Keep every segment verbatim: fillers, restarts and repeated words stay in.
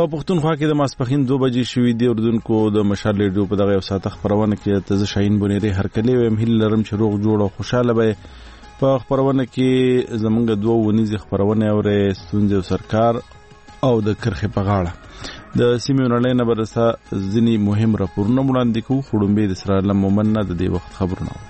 په پښتونخوا کې د ماسپښین دوه بجې شوې دي. اردوونکو د مشال ریډیو په دغه یو ساعته خپرونه کې ته زه شاهین بنيري هرکلی ویم. هیله لرم چې روغ جوړ او خوشاله به په خپرونه کې زمونږ دوه ونیزې خپرونه اورې ستونزې او سرکار او د کرخې په غاړه د سیمې نړۍ نه برسه ځینې مهم راپورونه وړاندې کوو. خړومبې د سره عالم مومن نه د دې وخت خبرونه.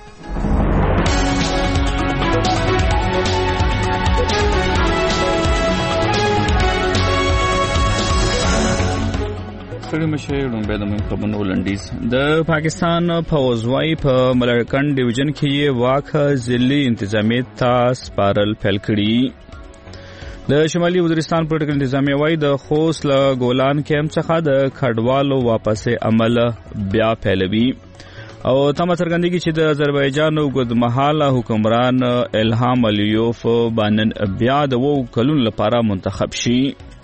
ستړي مشه لومبه د مهم خبرونو لنډیز. د پاکستان پوځ وايي په ملکند ډیویژن کې یې واک ضلعي انتظامیې ته سپارل پیل کړي. د شمالي وزیرستان پولیټیکل انتظامیه وايي د خوست له ګولان کیمپ څخه د کډوالو واپسې عمل بیا پیلوي او تمه څرګندېږي چې د آذربایجان اوږدمهاله حکمران الهام الیوف باندې بیا د اوو کلونو لپاره منتخب شي.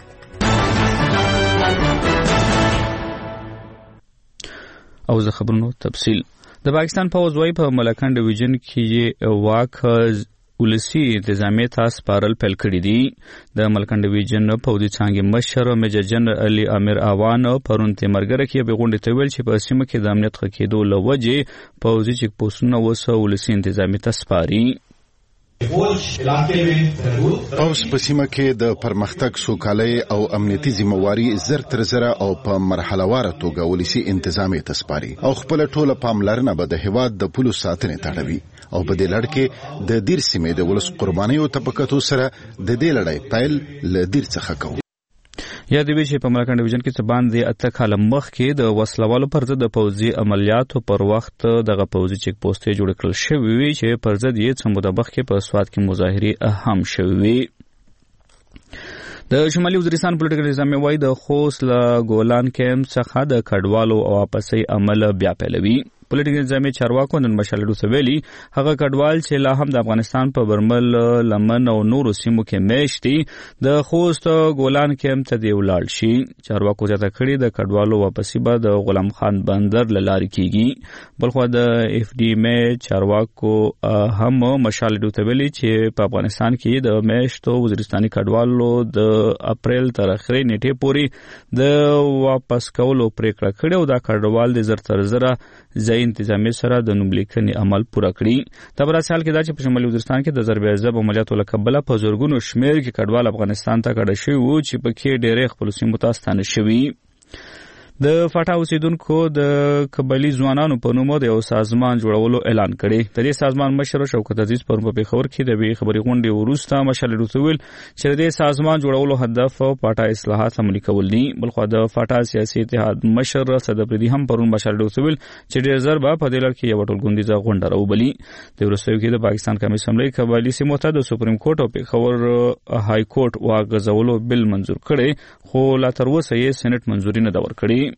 او زه خبرونو تفصیل. د پاکستان پوځ وايي په ملکند ډیویژن کې یې واک ولسی انتظامیې ته سپارل پیل کړي دي. د ملکند ډیویژن پوځي څانګې مشر میجر جنرال علي امیر اوان پرون تیمرګره کې به غونډه ته ویل چې په سیمه کې د امنیت ښه کېدو له وجې پوځي چیک پوسټونه وسه ولسی انتظامیې ته سپاري. پوځ په سیمه کې د پرمختګ سوکالۍ او امنیتي ذمہواري زر تر زره او په مرحله واره توګه ولسی انتظامیې ته سپاري او خپل ټوله پاملرنه به د هیواد د پولیسو ساتنې ته اړوي او په دې لړ کې د دیر سیمې د ولس قربانیو ته په کتو سره د دې لړۍ پیل له دیر څخه کوي. یا دی چې په ملکند ډیویژن کې څه باندې اته کاله مخکې د وسلوالو پر ضد د پوځي عملیاتو پر وخت دغه پوځي چیک پوسټ جوړ کړل شوی وي چې پر ضد یې څه موده مخکې په سوات کې مظاهرې هم شوی وي. د شمالي وزیرستان پولیټیکل انتظامیه وايي د خوست له ګولان کیمپ څخه د کډوالو واپسې عمل بیا پیلوي. پولیټیکل انتظامیه چارواکو نن مشال ډیو ویلي هغه کډوال چې لا هم د افغانستان په برمل لمن او نورو سیمو کې میشت دي د خوست ګولان کیمپ ته دی ولاړ شي. چارواکو زیاته کړي د کډوالو واپسی به د غلام خان بندر له لارې کیږي. بلخو د اف ډي ام چارواکو هم مشال ډیو ویلي چې په افغانستان کې د میشتو وزیرستاني کډوالو د اپریل تر اخرې نیټې پورې د واپس کولو پریکړه کړې او دا کډوال د زر تر زره ځای انتظامیې سره د نوملیکنې عمل پوره کړي. دا په داسې حال کې دا چې په شمالي وزیرستان کې د ضربه‌ضرب عملیاتو له کبله په زرګونو شمېر کې کډوال افغانستان ته کډه شوي وو چې پکې ډېری خپلو سیمو ته ستانه شوي. د فاټا اوسیدونکو د قبایلي ځوانانو په نوم د یو سازمان جوړولو اعلان کړی. د دې سازمان مشر شوکت عزیز پرون په پېښور کې د وی خبري غونډې وروسته مشال ډیو ویل چې د دې سازمان جوړولو هدف فاټا اصلاحات عملي کول دي. بلخو د فاټا سیاسي اتحاد مشر صدپردي هم پرون مشال ډیو ویل چې ډېر زر به په دې لړ کې یو ټولګوندیزه غونډه راوبلي. د وروستیو کې د پاکستان قومي اسمبلی قبایلي سیمو ته د سپریم کورټ او پېښور های کورټ واغځولو بل منظور کړي خو لا تر اوسه یې سېنات منظوري نه دا ورکړي.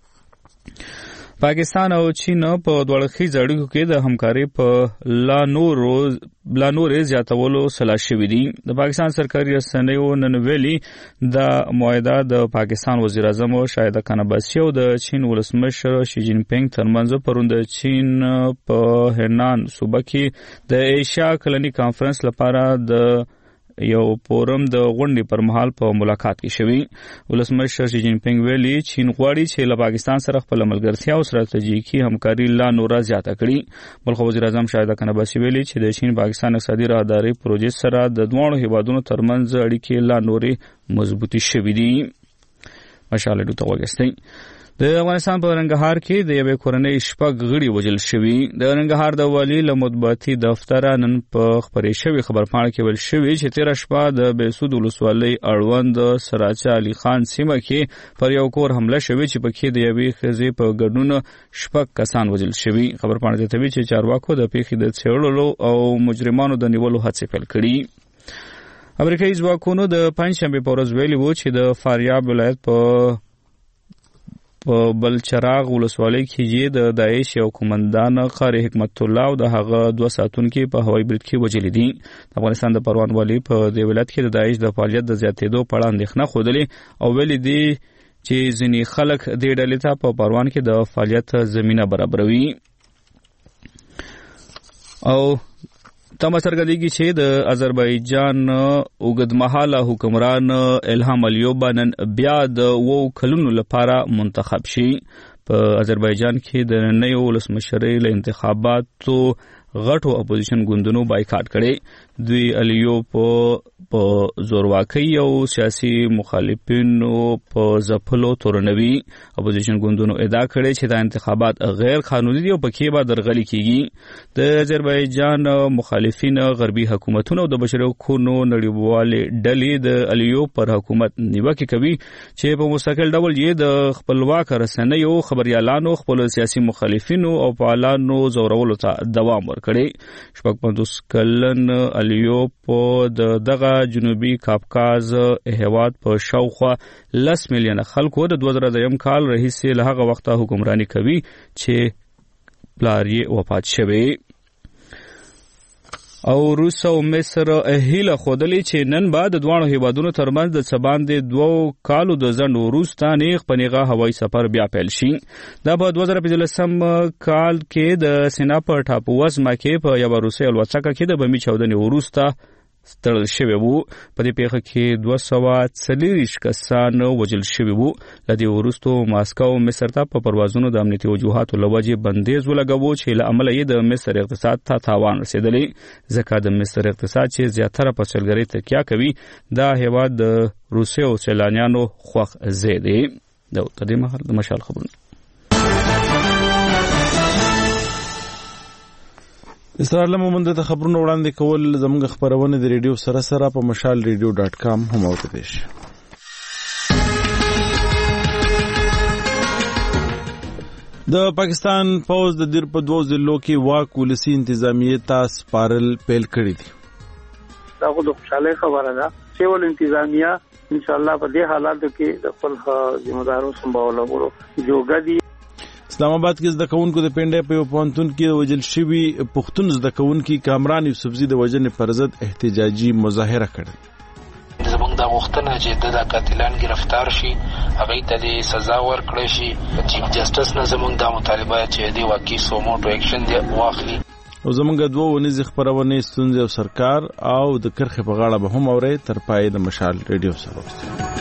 پاکستان او چین په دواړه خیز اړیکو کې د همکارۍ په لا نورو لا نورې زیاتولو سلا شوي دي. د پاکستان سرکاري رسنیو نن ویلي د معاهده د پاکستان وزیر اعظم شاهد خان عباسي او د چین ولسمشر شي جین پینګ ترمنځ پرون د چین په هنان صوبه کې د ایشیا کلنی کانفرنس لپاره د یو فورم د غونډې پر مهال په ملاقات کې شوی. ولسمشر شي جین پینګ ویلي چین غواړي چې له پاکستان سره خپل ملګرتیا او ستراتیژیکي همکاري لا نوره زیاته کړي. بلخو وزیر اعظم شاهد خان عباسي ویلي چې د چین پاکستان اقتصادي راهداري پروژې سره د دوه هیوادونو ترمنځ اړیکې لا نورې مضبوطې شوې دي. مشال ډیو ته وګورئ. د افغانستان په رنګهار کې د یوې کورنۍ شپږ غړي وژل شوي. د رنګهار د والي له مطبوعاتي دفتره نن په خپرې شوې خبرپاڼه کې ویل شوي چې تېره شپه د بهسود ولسوالۍ اړوند سراچه علي خان سیمه کې پر یو کور حمله شوې چې پکې د یوې ښځې په ګډون شپږ کسان وژل شوي. خبرپاڼه زیاتوي چې چارواکو د پیښې د څېړلو او مجرمانو د نیولو هڅې پیل کړي. امریکایي ځواکونو د پنجشنبې په ورځ ویلي وو چې د فاریاب ولایت په په بلچراغ ولسوالۍ کې د داعش یو قومندان قاری حکمت الله او د هغه دوه ساتونکي په هوایي برید کې وژل دي. افغانستان د پروان والي په دې ولایت کې د داعش د فعالیت د زیاتېدو په اړه اندېښنه ښودلې او ویلي دي چې ځینې خلک دې ډلې ته په پروان کې د فعالیت زمینه برابروي. او تمه څرګندېږي چې د آذربایجان اوږدمهاله حکمران الهام الیوب نن بیا د اوو کلونو لپاره منتخب شي. په آذربایجان کې د نننۍ ولسمشرۍ له انتخاباتو غټو اپوزیشن ګوندونو بایکاټ کړي. دوی الیوب په زورواکۍ او سیاسي مخالفینو په ځپلو تورنوي. اپوزیشن ګوندونو ادعا کړې چې دا انتخابات غیر قانوني دي او پکې به درغلي کیږي. د آذربایجان مخالفین غربي حکومتونو د بشري حقوقو نړیوالې ډلې د الیوب پر حکومت نیوکه کوي چې په مستقل ډول یې د خپلواک رسنیو خبريالانو خپل سیاسي مخالفینو او فعالانو زورولو ته دوام ورکړي. شپږ پنځوس کلن الیوب د دغه جنوبي کاپکاز هیواد په شاوخوا لس میلیونه خلکو د دوه زره دریم کال راهیسې له هغه وخته حکمراني کوي چې پلار یې وفات شوی. او روس او مصر هیله خودلې چې نن بعد د دوه هیوادونو ترمنځ د سباندې دوه کالو د ځنډ وروسته نیغ پنیغه هوایي سفر بیا پیل شي. دا په دوه زره پنځلسم کال کې د سینا په ټاپو وزمه کې په یوه روسي الوتکه کې د بمي چاودنې وروسته ستړل شوی وو. په دې پیښه کې دوه سوه څلېرویشت کسان وژل شوي وو. له دې وروسته ماسکو مصر ته په پروازونو د امنیتي وجوهاتو له وجې بندیز ولګاوه چې له امله یې د مصر اقتصاد ته تاوان رسېدلی. ځکه د مصر اقتصاد چې زیاتره په سیلګرۍ تکیه کوي دا هیواد د روسي او سیلانیانو خوښ ځای دی. د دې مهال د مشال خبرونه اسرائیل مومند ته خبرونه وړاندې کول زموږ خبرونه د ریډیو سره سره په مشال ریډیو ډاټ کام هم اوریدل شي. د پاکستان پوز د دیر په دوه ضلعو کې واک ولسی انتظامیه ته سپارل پیل کړی دي. دا خو د خوشاله خبره ده چې ول انتظامیه ان شاء الله په دې حالاتو کې د خپل ذمہدارو سمبالولو جوګه دي. اسلام آباد کې زده کوونکو د پنډې په پوهنتون کې وژل شوي پښتون زده کوونکي کامران یوسفزي د وژنې پر ضد احتجاجي مظاهره کړې. زموږ د غوښتنه چې د قاتلان گرفتار شي هغه ته سزا ورکړي شي. چیف جسټس نه زموږ د مطالبه چې دی واقعي سوموټو اکشن دی واخلي. او زموږ دوه ونیز خبرونه ستونزې او سرکار او د کرخه په غاړه به هم اوري. تر پای د مشال ریډیو سره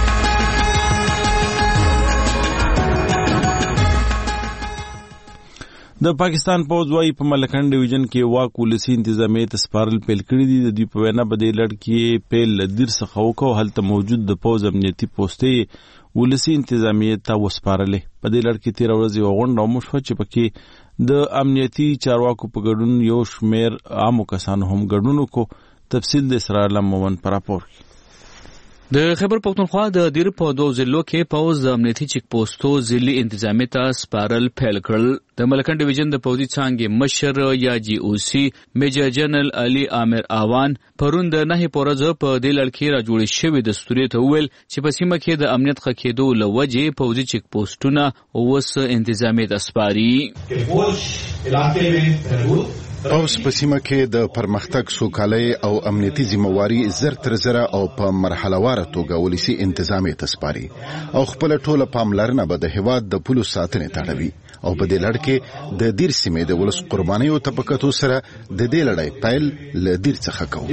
د پاکستان پوز وايي په ملکند ډیویژن کې واک ولسی انتظامیه ته سپارل پیل کړی دي. د دوی په وینا په دې لړ کې پیل دیر څخه وکړو هلته موجود د پوز امنیتي پوسټې ولسی انتظامیه ته وسپارلې. په دې لړ کې تیر ورځ یو غونډه وشوه چې پکې د امنیتي چارواکو په ګډون یو شمیر عامو کسانو هم ګډون وکړو. تفصیل د اسرائیل مومن پر راپور کې. د خیبر پختونخوا د دیر په دوه ضلعو کې پوز د امنیتي چیک پوسټو ضلعي انتظامیه ته سپارل پیل کړل. د ملکند ډیویژن د پوځي څانګې مشر یا جی او سی میجر جنرال علي عامر آوان پرون د نهي پورزه په دې لړ کې را جوړ شوی دستوري ته ویل چې په سیمه کې د امنیت ښه کېدو له وجې پوځي چیک پوسټونه اوس انتظامیه ته سپاري. اوس په سیمه کې د پرمختګ سوکالۍ او امنیتي ذمہواری زر تر زره او په مرحله واره توګه ولسی انتظامیه ته سپاري او خپل ټوله پاملرنه به د هیواد د پولیسو ساتنې ته اړوي. او په دې لړ کې د دیر سیمې د ولس قربانیو طبقاتو سره د دې لړۍ پیل له دیر څخه کوو.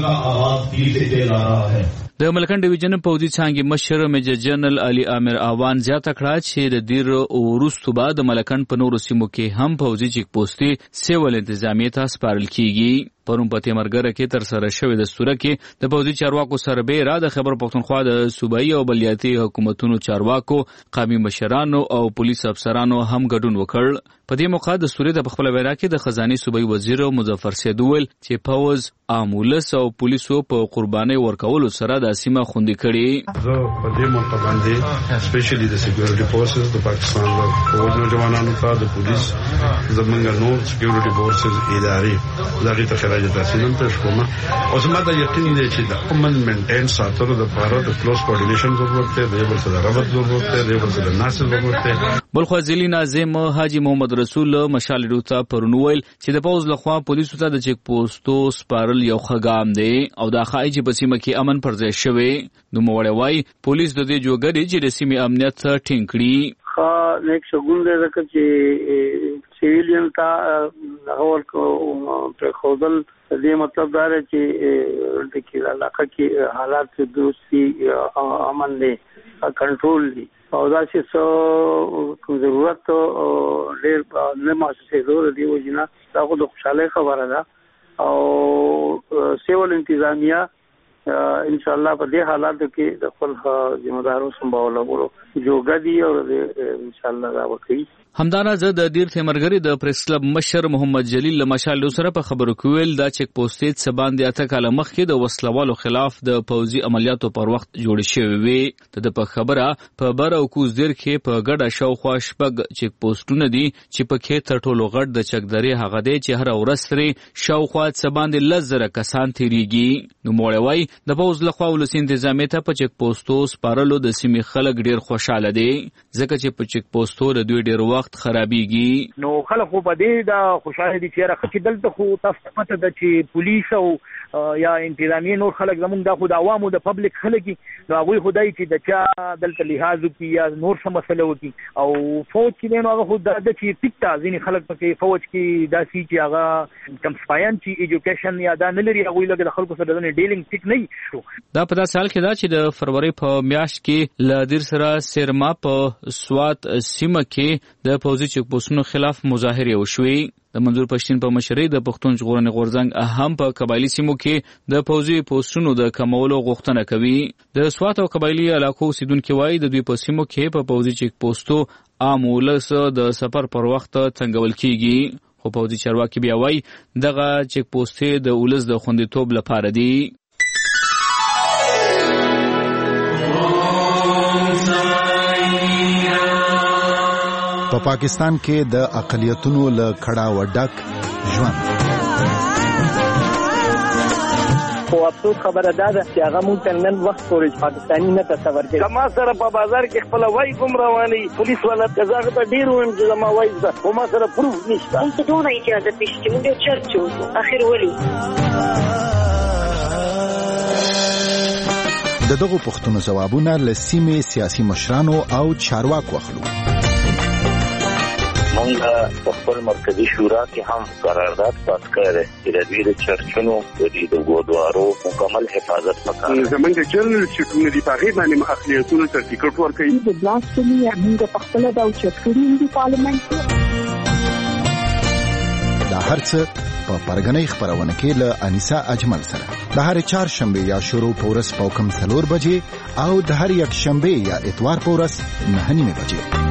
د ملکند ډیویژن پوځي څانګې مشر میجر جنرال علي عامر آوان زیاته کړه چې د دیر وروسته بعد د ملکند په نورو سیمو کې هم پوځي چیک پوسټي سیول انتظامیه ته سپارل کیږي. پرون په تیمرګره کې تر سره شوې دستوره کې د پوځي چارواکو سربېره د خیبر پختونخوا د صوبایي او بلدیاتي حکومتونو چارواکو قومي مشرانو او پولیس افسرانو هم ګډون وکړ. په دې موقع د سوري د خپل وینا کې د خزاني صوبایي وزیر مظفر سید ویل چې پوز امولس او پولیسو په قرباني ورکولو سره د سیمه خوندي کړي. زه په دې موقع باندې سپیشلی د سکیورټي فورسز د پاکستان د فوج نوجوانانو ته د پولیس زمونږ نور سکیورټي فورسز ادارې دغه ته خراج تحسین ته شوم. او زما د یقین دی چې د امن مینټین ساتلو لپاره د کلوز کوارډینیشن ضرورت دی، د یو بل سره رابط ضرورت دی، د یو بل سره ناسل ضرورت دی. بلخو ځلی ناظم حاجی محمد رسول مشال ډوتا پرونویل چې د پوز لخوا پولیسو ته د چیک پوسټو سپارل یو خګام دی او دا خای چې په سیمه کې امن پر ځای شوی. نو موړی وای پولیس د دې جوګړې چې د سیمې امنیت ټینګ کړي. خا نیک شګون دې زکه چې سیویلین ته هول پر خودل دې مطلب دا دی چې د کې علاقه کې حالات دوستي امن دي کنټرول دي او دا چې څو ضرورت ډېر نه محسوسې زور دی وجنا دا خو د خوشاله خبره ده او سیول انتظامیه ان شاء الله په دې حالاتو کې د خپل ذمہدارو سمبالولو جوګدي او ان شاء الله دا وکړي. همدانا زه د دیر تیمرګری د پریس کلب مشر محمد جلیل لمشال سره په خبرو کویل دا چک پوسټ څه باندې اته کاله مخکې د وسلوالو خلاف د پوځي عملیاتو پر وخت جوړ شوی وي. د په خبره په بر او کوز دیر کې په ګډه شاوخوا شپږ چک پوسټونه دي چې په کې تر ټولو غټ د چکدري هغه دی چې هر ورځ سره شاوخوا څه باندې لزر کسان تیریږي. نو موړوي د پوز لخوا ولس انتظامیه ته په چک پوسټو سپارلو د سیمې خلک ډیر خوشاله دي ځکه چې په چک پوسټو د دوی ډیر وخت خرابيږي. نو خلک خو په دې دا خوشاله دي چې راخه چې دلته خو تاسو پته ده چې پولیس او یا انتظامیه نور خلک زمونږ د خو د عوامو د پبلک خلک نو هغه خدای چې د چا دلته لحاظ کوي یا نور څه مسله وکي او فوج کې نو هغه خو د چې ټیکټا ځینې خلک پکې فوج کې داسي چې هغه کم سپاین چې ایجوکیشن یا دا نه لري هغه لګ د خلکو سره د ډیلینګ ټیک نه شو. دا په داسې حال کې دا چې د فروری په میاشت کې ل دیر سره سرما په سوات سیمه کې د پوځي چک پوسټونو خلاف مظاهره وشوي. د منظور پښتين په مشرۍ د پښتون ژغورنې غورځنګ اهم په قبایلی سیمو کې د پوځي پوسټونو د کمولو غوښتنه کوي. د سوات او قبایلی علاقو اوسیدونکو وایي د دوی په سیمو کې په پوځي چک پوسټو عام ولس د سفر پر وخت څنګهول کیږي. خو پوځي چارواکي بیا وایي دغه چک پوسټ د ولس د خوندیتوب لپاره دی. په پا پاکستان کې د اقلیتونو له کړه وډک ژوند خو افسوس خبره ده چې هغه مونږ ته نن وخت پورې پاکستاني نه تصور کوي. ما سره په بازار کې خپل وای کوم رواني پولیس والا تزاغ ته ډیر ویم چې ما وای ده خو ما سره پروف نشته. مونږ ته دوه اجازه پېښې مونږ چرچو اخر ولي د دغه پښتون جوابونه لسیمه سیاسي مشرانو او چارواکو اخلو. مونږ په خپل مرکزی شورا کې هم قرارداد پاس کړی چې د دې چرچونو د دې ګودوارو مکمل حفاظت وکړي. زمونږ جنرال سکریټری په هغه باندې اقلیتونو سرټیفیکټ ورکړي. د بلاسفمي موږ په خپل د چرچونو د پارلیمنت دا هرڅه په پرګنۍ خبرونه کې له انیسا اجمل سره د هر چهار شنبه یا شروع پورس په کم څلور بجې او د هر یک شنبه یا اتوار پورس نه نیمه بجې.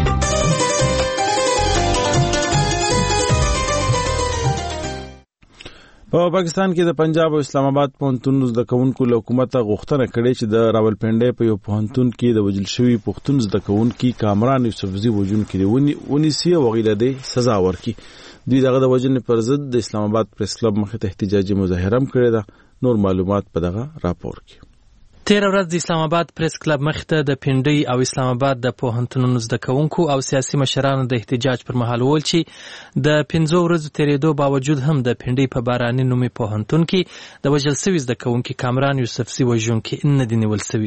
په پاکستان کې د پنجاب او اسلام آباد پوهنتون زده کوونکو له حکومت غوښتنه کړې چې د راولپنډۍ په یو پوهنتون کې د وژل شوي پښتون زده کوونکي کامران یوسفزي وژونکي ونیسي او هغوی ته د سزا ورکړي. دوی دغه د وژنې پر ضد د اسلام آباد پریس کلب مخې ته احتجاجي مظاهره هم کړې ده. نور معلومات په دغه راپور کې. تیر ورځ د اسلام آباد پریس کلب مخته د پنډۍ او اسلام آباد د پوهنتونونو زده کوونکو او سیاسي مشرانو د احتجاج پر مهال وویل چې د پنځو ورځو تیریدو باوجود هم د پنډۍ په باراني نومي پوهنتون کې د وژل سوي زده کوونکي کامران یوسفزي وژونکي نه دي نیول سوي.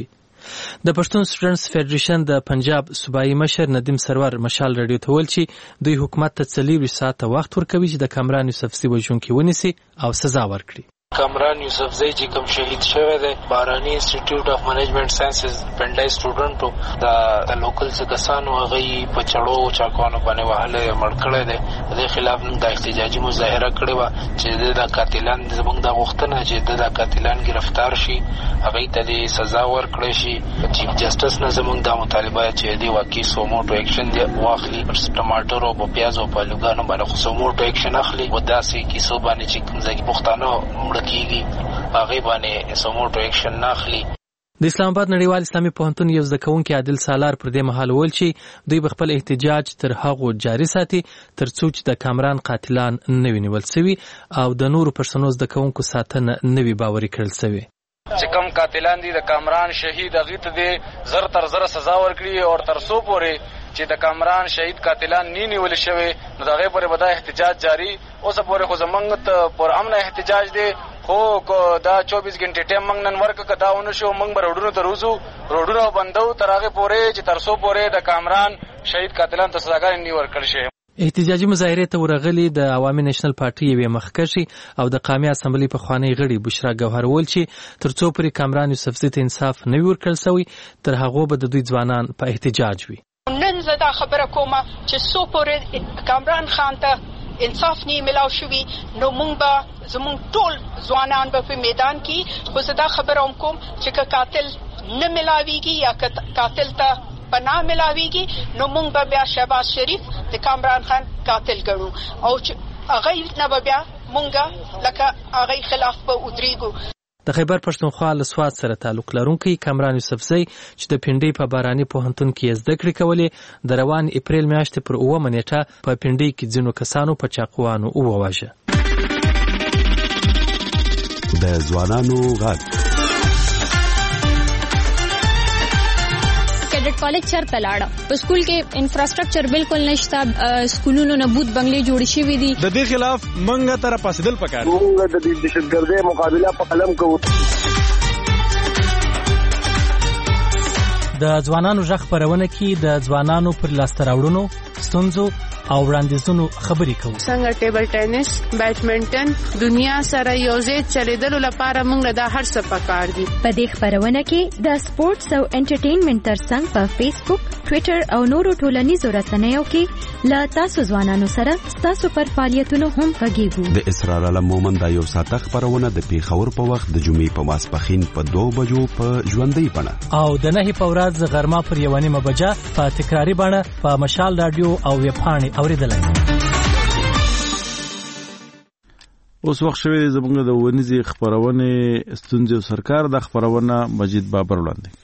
د پښتون سټوډنټس فدریشن د پنجاب صوبایي مشر ندیم سرور مشال رادیو ته ویل چې دوی حکومت ته څلور ساعته وخت ورکوي چې د کامران یوسفزي وژونکي ونیسي او سزا ورکړي. کامران یوسفزی چې کوم شهید شوی دی بارانی انسټیټیوټ اف منیجمنت ساينسز پنډای سټوډنټو د لوکل څخه کسانو هغه په چړو چاکوانو باندې وهله مړ کړی دی. د خلاف د احتجاجي مظاهره کړې و چې د قاتلان زموږ د غوښتنه چې د قاتلان گرفتار شي هغه ته د سزا ورکړي شي. چیف جسټس نه زموږ د مطالبه چې دی واقعي سوموټو اکشن دی واخلي ټماټر او پیاز او پالوګانو باندې سوموټو اکشن اخلي و داسې کیسو باندې چې کوم ځای پښتانه کیږي هغه باندې سموټو اکشن ناخلي. د اسلام آباد نړیوال اسلامي پوهنتون یو زده کوونکی عادل سالار پر دې مهال ویل چې دوی خپل احتجاج تر هغو جاري ساتي تر څو چې د کامران قاتلان نه وي نیول سوي او د نورو پرسونو زده کوونکو ساتنه نه وي باوري کړل سوي. چې کوم قاتلان دي د کامران شهید هغه ته دي زر تر زر سزا ورکړي او تر څو پورې چې د کامران شهید قاتلان نه نیول شوي نو دغه پورې به دا احتجاج جاری اوس پورې خو زمونږ ته پر امن احتجاج دی خو دا چوبیس غنټې ټیم موږ نن ورکه دا ونه شو موږ به روډونو ته روزو روډونو بندو تر هغه پورې چې تر څو پورې د کامران شهید قاتلان ته سزاګانې نه ورکړل شي. احتجاجي مظاهرې ته ورغلي د عوامي نېشنل پارټي یوې مخکښې او د قومي اسمبلۍ پخوانۍ غړي بشرا ګوهر وویل چې تر څو پورې کامران یوسفزي ته انصاف نه وي ورکړل سوی تر هغو به د دوی ځوانان په احتجاج وي. نن زه دا خبره کوم چې څو پورې کامران خان ته انصاف نه ملاو شوي نو موږ به زموږ ټول ځوانان به په میدان کې خو زه دا خبره هم کوم چې که قاتل نه ملاویږي یا قاتل ته پناه ملاویږي نو موږ به بیا شهباز شریف د کامران خان قاتل ګڼو او هغه نه به بیا موږ لکه هغه خلاف به ودرېږو. د خیبر پښتونخوا له سوات سره تعلق لرونکی کامران یوسفزی چې د پنډۍ په باراني پوهنتون کې زده کړې کولې د روان اپریل میاشتې پر اوومه نیټه په پنډۍ کې ځینو کسانو په چاقوانو وواژه. د ځوانانو غږ کیډټ کالج چرته لاړه په سکول کې انفراستراکچر بالکل نشته سکولونو نه بوت بنگلې جوړ شوي دي. د دې خلاف منګه تر پاسدل پکار موږ د دې دهشتګردۍ مقابله په قلم کوو. د ځوانانو غږ خپرونه کې د ځوانانو پر لاسته راوړنو ستونزو او وړاندیزونو خبرې کوو. څنګه ټیبل ټینس بیډمنټن دنیا سره یوځای چلیدلو لپاره موږ دا هر څه پکار دي. په دې خپرونه کې د سپورتس او انټرټینمنټ ترڅنګ په فیسبوک ټویټر او نورو ټولنیزو رسنیو کې له تاسو ځوانانو سره تاسو پر فعالیتونو هم غږیږو. د اسرار علم مومن دا یو ساعته خپرونه د پیښور په وخت د جمعې په ماسپښین په دوه بجو په ژوندۍ بڼه او د نهي په ورځ غرمه پر یوه نیمه بجه په تکراري بڼه په مشال رادیو او ویبپاڼې اوریدلای. اوس وخت شوی دی زموږ د ونیزې خپرونې ستونزې او سرکار د خپرونه مجید بابر وړاندې.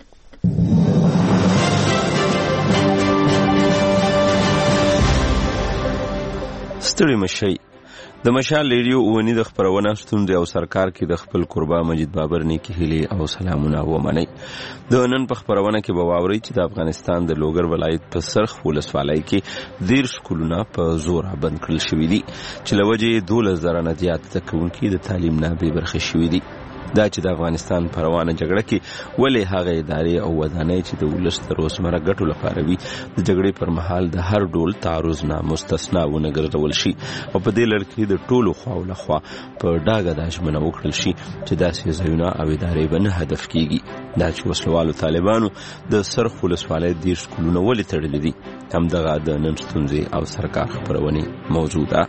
ستړي مشئ د مشال ریډیو اونی د خبرونه ستونزې او سرکار کې د خپل قربا مجید بابر نیکی هیلې او سلامونه ومني. د نن په خبرونه کې به واوري چې د افغانستان د لوګر ولایت په سرخ ولسوالۍ کې ډیر سکولونه په زور بند کړل شوي دي چې لوجه دولس زره نه زیات زده کوونکي د تعلیم نه بې برخې شوي دي. دا چې د افغانستان په روانه جګړه کې ولې هغه ادارې او ودانۍ چې د ولس د روزمره ګټو لپاره وي د جګړې پر مهال د هر ډول تعرض نه مستثنا ونه ګرځول شي او په دې لړ کې د ټولو خواو له خوا په ډاګه دا ژمنه وکړل شي چې داسې ځایونه او ادارې به نه هدف کیږي. دا چې وسلوالو طالبانو د سرخ ولسوالۍ ډیر سکولونه ولې تړلي دي همدغه د نن ستونزې او سرکار خپرونې موضوع ده.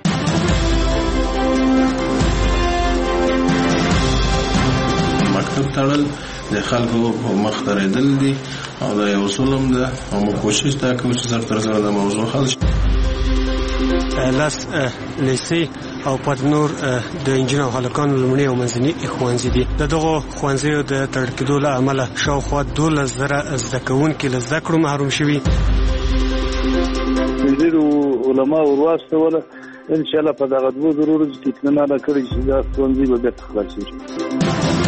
مکتب تړل د خلکو په مخ درېدل دي او دا یو ظلم ده او موږ کوشش دا کوو چې زر تر زره د موضوع حل شي. لاس لیسې او پات نور د انجینر هلکانو لومړني او منځني ښوونځي دي. د دغو ښوونځیو د تړل کېدو له امله شاوخوا دولس زره زده کوونکي له زده کړو محروم شوي. ډېرو علما ورواستوله ان شاء الله په دغه دوه ضروري کې اطمینان کړی چې دا ښوونځي به بېرته خلاص شي.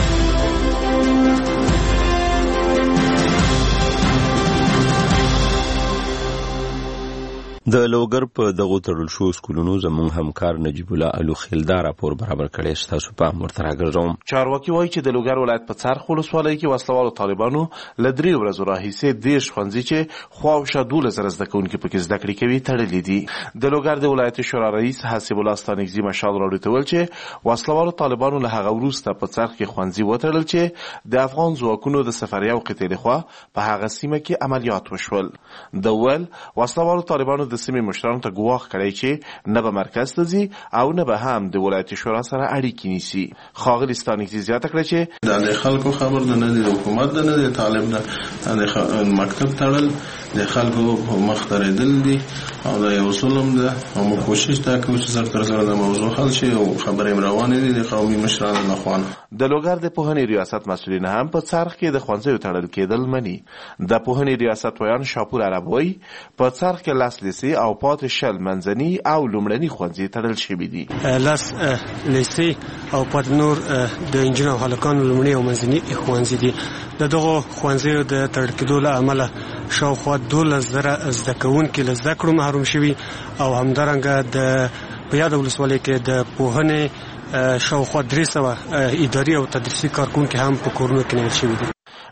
د لوګر په دغه تړل شو سکولونو زموږ همکار نجیب الله الوخیل دا راپور برابر کړی چې تاسو په امر تراګرځوم. چارواکي وایي چې د لوګر ولایت په څرخ ولسوالۍ کې وسلوالو طالبانو له درې ورځو راهیسې دېرش ښوونځي چې خواوشا دولس زره زده کوونکي پکې زده کړې کوي تړلي دي. د لوګر د ولایت شورا رئیس حسیب الله ستانکزي مشال راډیو ته ویل چې وسلوالو طالبانو له هغه وروسته په څرخ کې ښوونځي وتړل چې د افغان ځواکونو د سفریه او قطعې لخوا په هغه سیمه کې عملیات وشول. د ول وسلوالو طالبانو د سیمې مشرانو ته ګواښ کړی چې نه به مرکز ته ځي او نه به هم د ولایت شورا سره اړیکې نیسي. ښاغلي ستانکزي زیاته کړه چې دا د خلکو خبر ده نه د حکومت ده نه د طالب ده د مکتب تړل د خلکو په مخ درېدل دي او دا یو ظلم ده او موږ کوشش دا کوو چې زر تر زره د موضوع حل شي او خبرې روانې دي د قومي مشرانو لخوا. د لوګر د پوهنې ریاست مسؤلین هم په څرخ کې د ښوونځیو تړل کېدل مني. د پوهنې ریاست ویان شاپور عرب وایي په څرخ کې لس لیسې او پاتې شل منځني او لومړني ښوونځي تړل شوي دي. لس لیسې او پاتې نور د انجینر هلکانو لومړني او منځني ښوونځي دي. د دغو ښوونځیو د تړل کېدو له امله شاوخوا دولس زره زده کوونکي له زده کړو محروم شوي او همدارنګه د په یاده ولسوالۍ کې د پوهنې شاوخوا درې سوه اداري او تدریسي کارکوونکي هم په کورونو کې نیول شوي دي.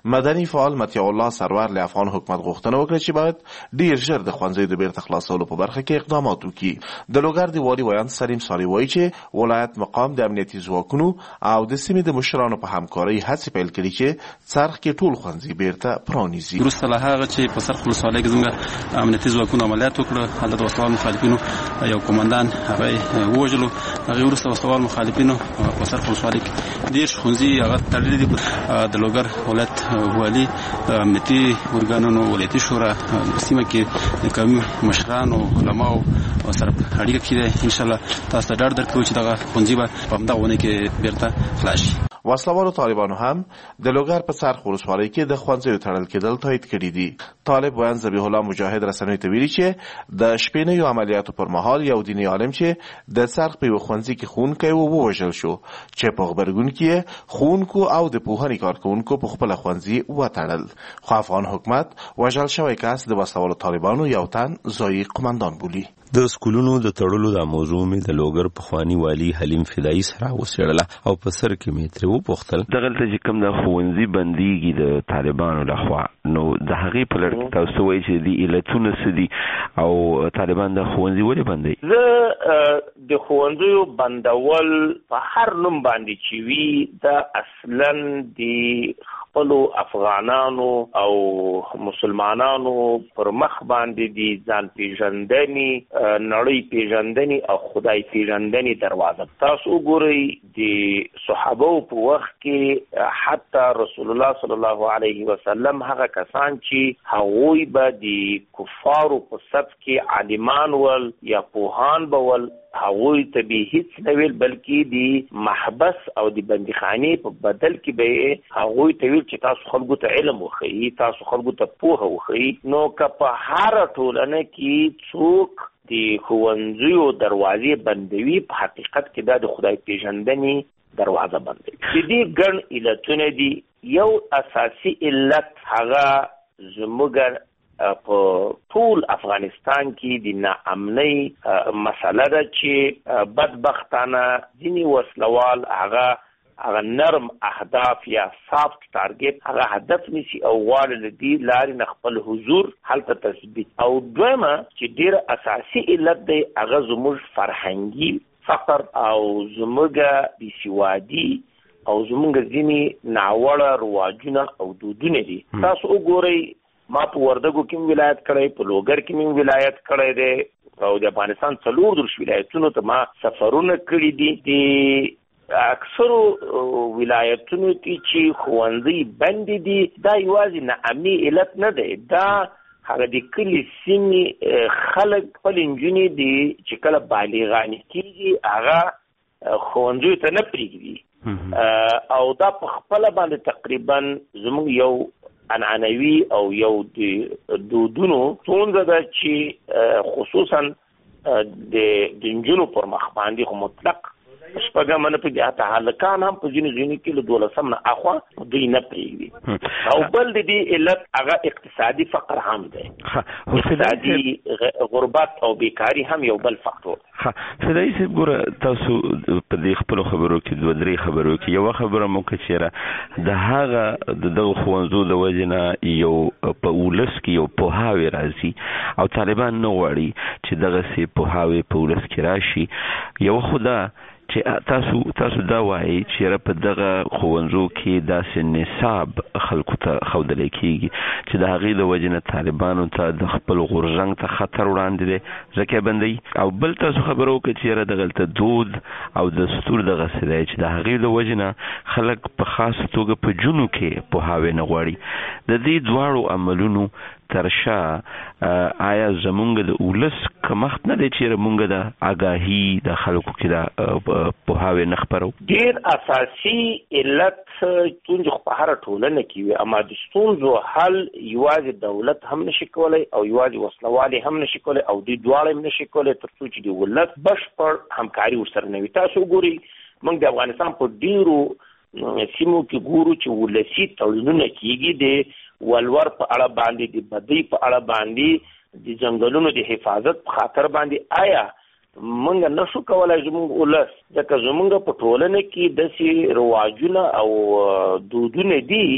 مدني فعال مطیع الله سرور له افغان حکومت غوښتنه وکړه چې باید ډیر ژر د ښوونځیو د بیرته خلاصولو په برخه کې اقدامات وکړي. د لوګر د والي ویان سلیم صالح وایي چې ولایت مقام د امنیتي ځواکونو او د سیمې د مشرانو په همکارۍ هڅې پیل کړي چې څرخ کې ټول ښوونځي بیرته پرانیزي. وروسته له هغه چې په څرخ ولسوالۍ کې زموږ امنیتي ځواکونو عملیات وکړه، هلته د وسلوال مخالفینو یو قومندان هغه ووژلو. هغې وروسته وسلوال مخالفینو په څرخ ولسوالۍ کې دېرش ښوونځي هغه تړلي دي. د لوګر ولایت والي امنیتي ارګانونو ولایتي شورا سیمه کې د قومي مشرانو علماو سره اړیکه کې ده. انشاءالله تاسو ته ډاډ درکوو چې دغه ښوونځي به په همدغه اونۍ کې بیرته خلاص شي. وسلوالو طالبانو هم د لوګر په څرخ ولسوالۍ کې د ښوونځیو تړل کېدل تایید کړي دي. طالب ویان ذبیح الله مجاهد رسنیو ته ویلي چې د شپېنیو عملیاتو پر مهال یو دیني عالم چې د څرخ په یوه ښوونځي کې ښوونکی و ووژل شو، چې په غبرګون کې یې ښوونکو او د پوهنې کارکوونکو په خپله ښوونځي وتړل. خو افغان حکومت وژل شوی کس د وسلوالو طالبانو یو تن ځایي قمندان بولي. د سکولونو د تړلو د موضوع مې د لوګر پخواني والي حلیم فدایي سره وڅېړله او په سر کې مې ترې وپوښتل دغلته چې کوم د ښوونځي بندیږي د طالبانو لخوا، نو د هغې په لړ کې تاسو وایي چې د علتونه څه دي او طالبان د ښوونځي ولې بندوي؟ زه د ښوونځیو بندول په هر نوم باندې چې وي دا اصلا د خپلو افغانانو او مسلمانانو پر مخ باندې د ځان پیژندنې، نړۍ پیژندنې او خدای پیژندنې دروازه. تاسو وګورئ د صحابو په وخت کې حتی رسول الله صلی الله علیه وسلم هغه کسان چې هغوی به د کفارو په صف کې عالمان ول یا پوهان به ول، هغوی ته به هیڅ نه ویل، بلکې د محبس او د بندیخانې په بدل کې به هغوی ته ویل چې تاسو خلکو ته علم وښیي، تاسو خلکو ته پوهه وښیي. نو که په هره ټولنه کې څوک د ښوونځیو دروازې بندوي، په حقیقت کې دا د خدای پیژندنې دروازه بندوي. د دې ګڼ علتونه دي. یو اساسي علت هغه زموږ په ټول افغانستان کې د ناامنۍ مسله ده چې بدبختانه ځینې وسلوال هغه هغه نرم اهداف یا سافت ټارګټ هغه هدف نیسي او غواړي له دې لارې نه خپل حضور هلته تثبیت. او دویمه چې ډېر اساسي علت دی هغه زموږ فرهنګي فقر او زموږ بېسوادي او زموږ ځینې ناوړه رواجونه او دودونه دي. تاسو وګورئ ما په وردګو کې ولایت کړی، په لوګر کې مې ولایت کړی دی او د افغانستان څلور دېرش ولایتونو ته ما سفرونه کړي دي. د اکثرو ولایتونو کې چې ښوونځي بند دي دا یوازې ناامني علت نه دی، دا هغه د کلي سیمې خلک خپل نجونې دي چې کله بالغانې کېږي هغه ښوونځیو ته نه پرېږدي او دا په خپله باندې تقریبا زموږ یو عنعنوي او یو د دودونو ستونزه ده چې خصوصا د نجونو پر مخ باندې خو مطلق شپږم نه پرېږدي، حتی هلکان هم په ځینو ځینو کې له دولسم نه اخوا دوی نه پرېږدي. او بل د دې علت هغه اقتصادي فقر هم دی، اقتصادي غربت او بیکاري هم یو بل فاکتور دی. فدایي صاحب ګوره تاسو په دې خپلو خبرو کې دوه درې خبرو کې یوه خبره مو کړه چېرې د هغه د دغو ښوونځو د وجې نه یو په ولس کې یو پوهاوی راځي او طالبان نه غواړي چې دغسې پوهاوی په ولس کې راشي. یوه خو دا چې تاسو تاسو دا وایي چې په دغه ښوونځو کې داسې نصاب خلکو ته ښودلی کېږي چې د هغې د وجې نه طالبانو ته د خپل غورځنګ ته خطر وړاندې دی ځکه یې بندوي. او بل تاسو خبره وکړه چې یاره دغلته دود او دستور دغسې دی چې د هغې د وجې نه خلک په خاصه توګه په جونو کې پوهاوی نه غواړي. د دې دواړو عملونو ترشا آیا زمونږ د ولس کمښت نه دی چې مونږ د آګاهي د خلکو کې د پوهاوی نه خپرو؟ ډېر اساسي علت ستونزې خو په هره ټولنه کې وي، اما د ستونزو حل یوازې دولت هم نشي کولی او یوازې وسلوالې هم نشي کولی او دوی دواړه هم نشي کولی تر څو چې د ولس بشپړ همکاري ورسره نه وي. تاسو وګورئ موږ د افغانستان په ډېرو سیمو کې ګورو چې ولسي تړونونه کېږي د ولور په اړه باندې، د بدۍ په اړه باندې، د ځنګلونو د حفاظت په خاطر باندې. آیا موږ نشو کولی زموږ ولس ځکه زموږ په ټولنه کې داسې رواجونه او دودونه دي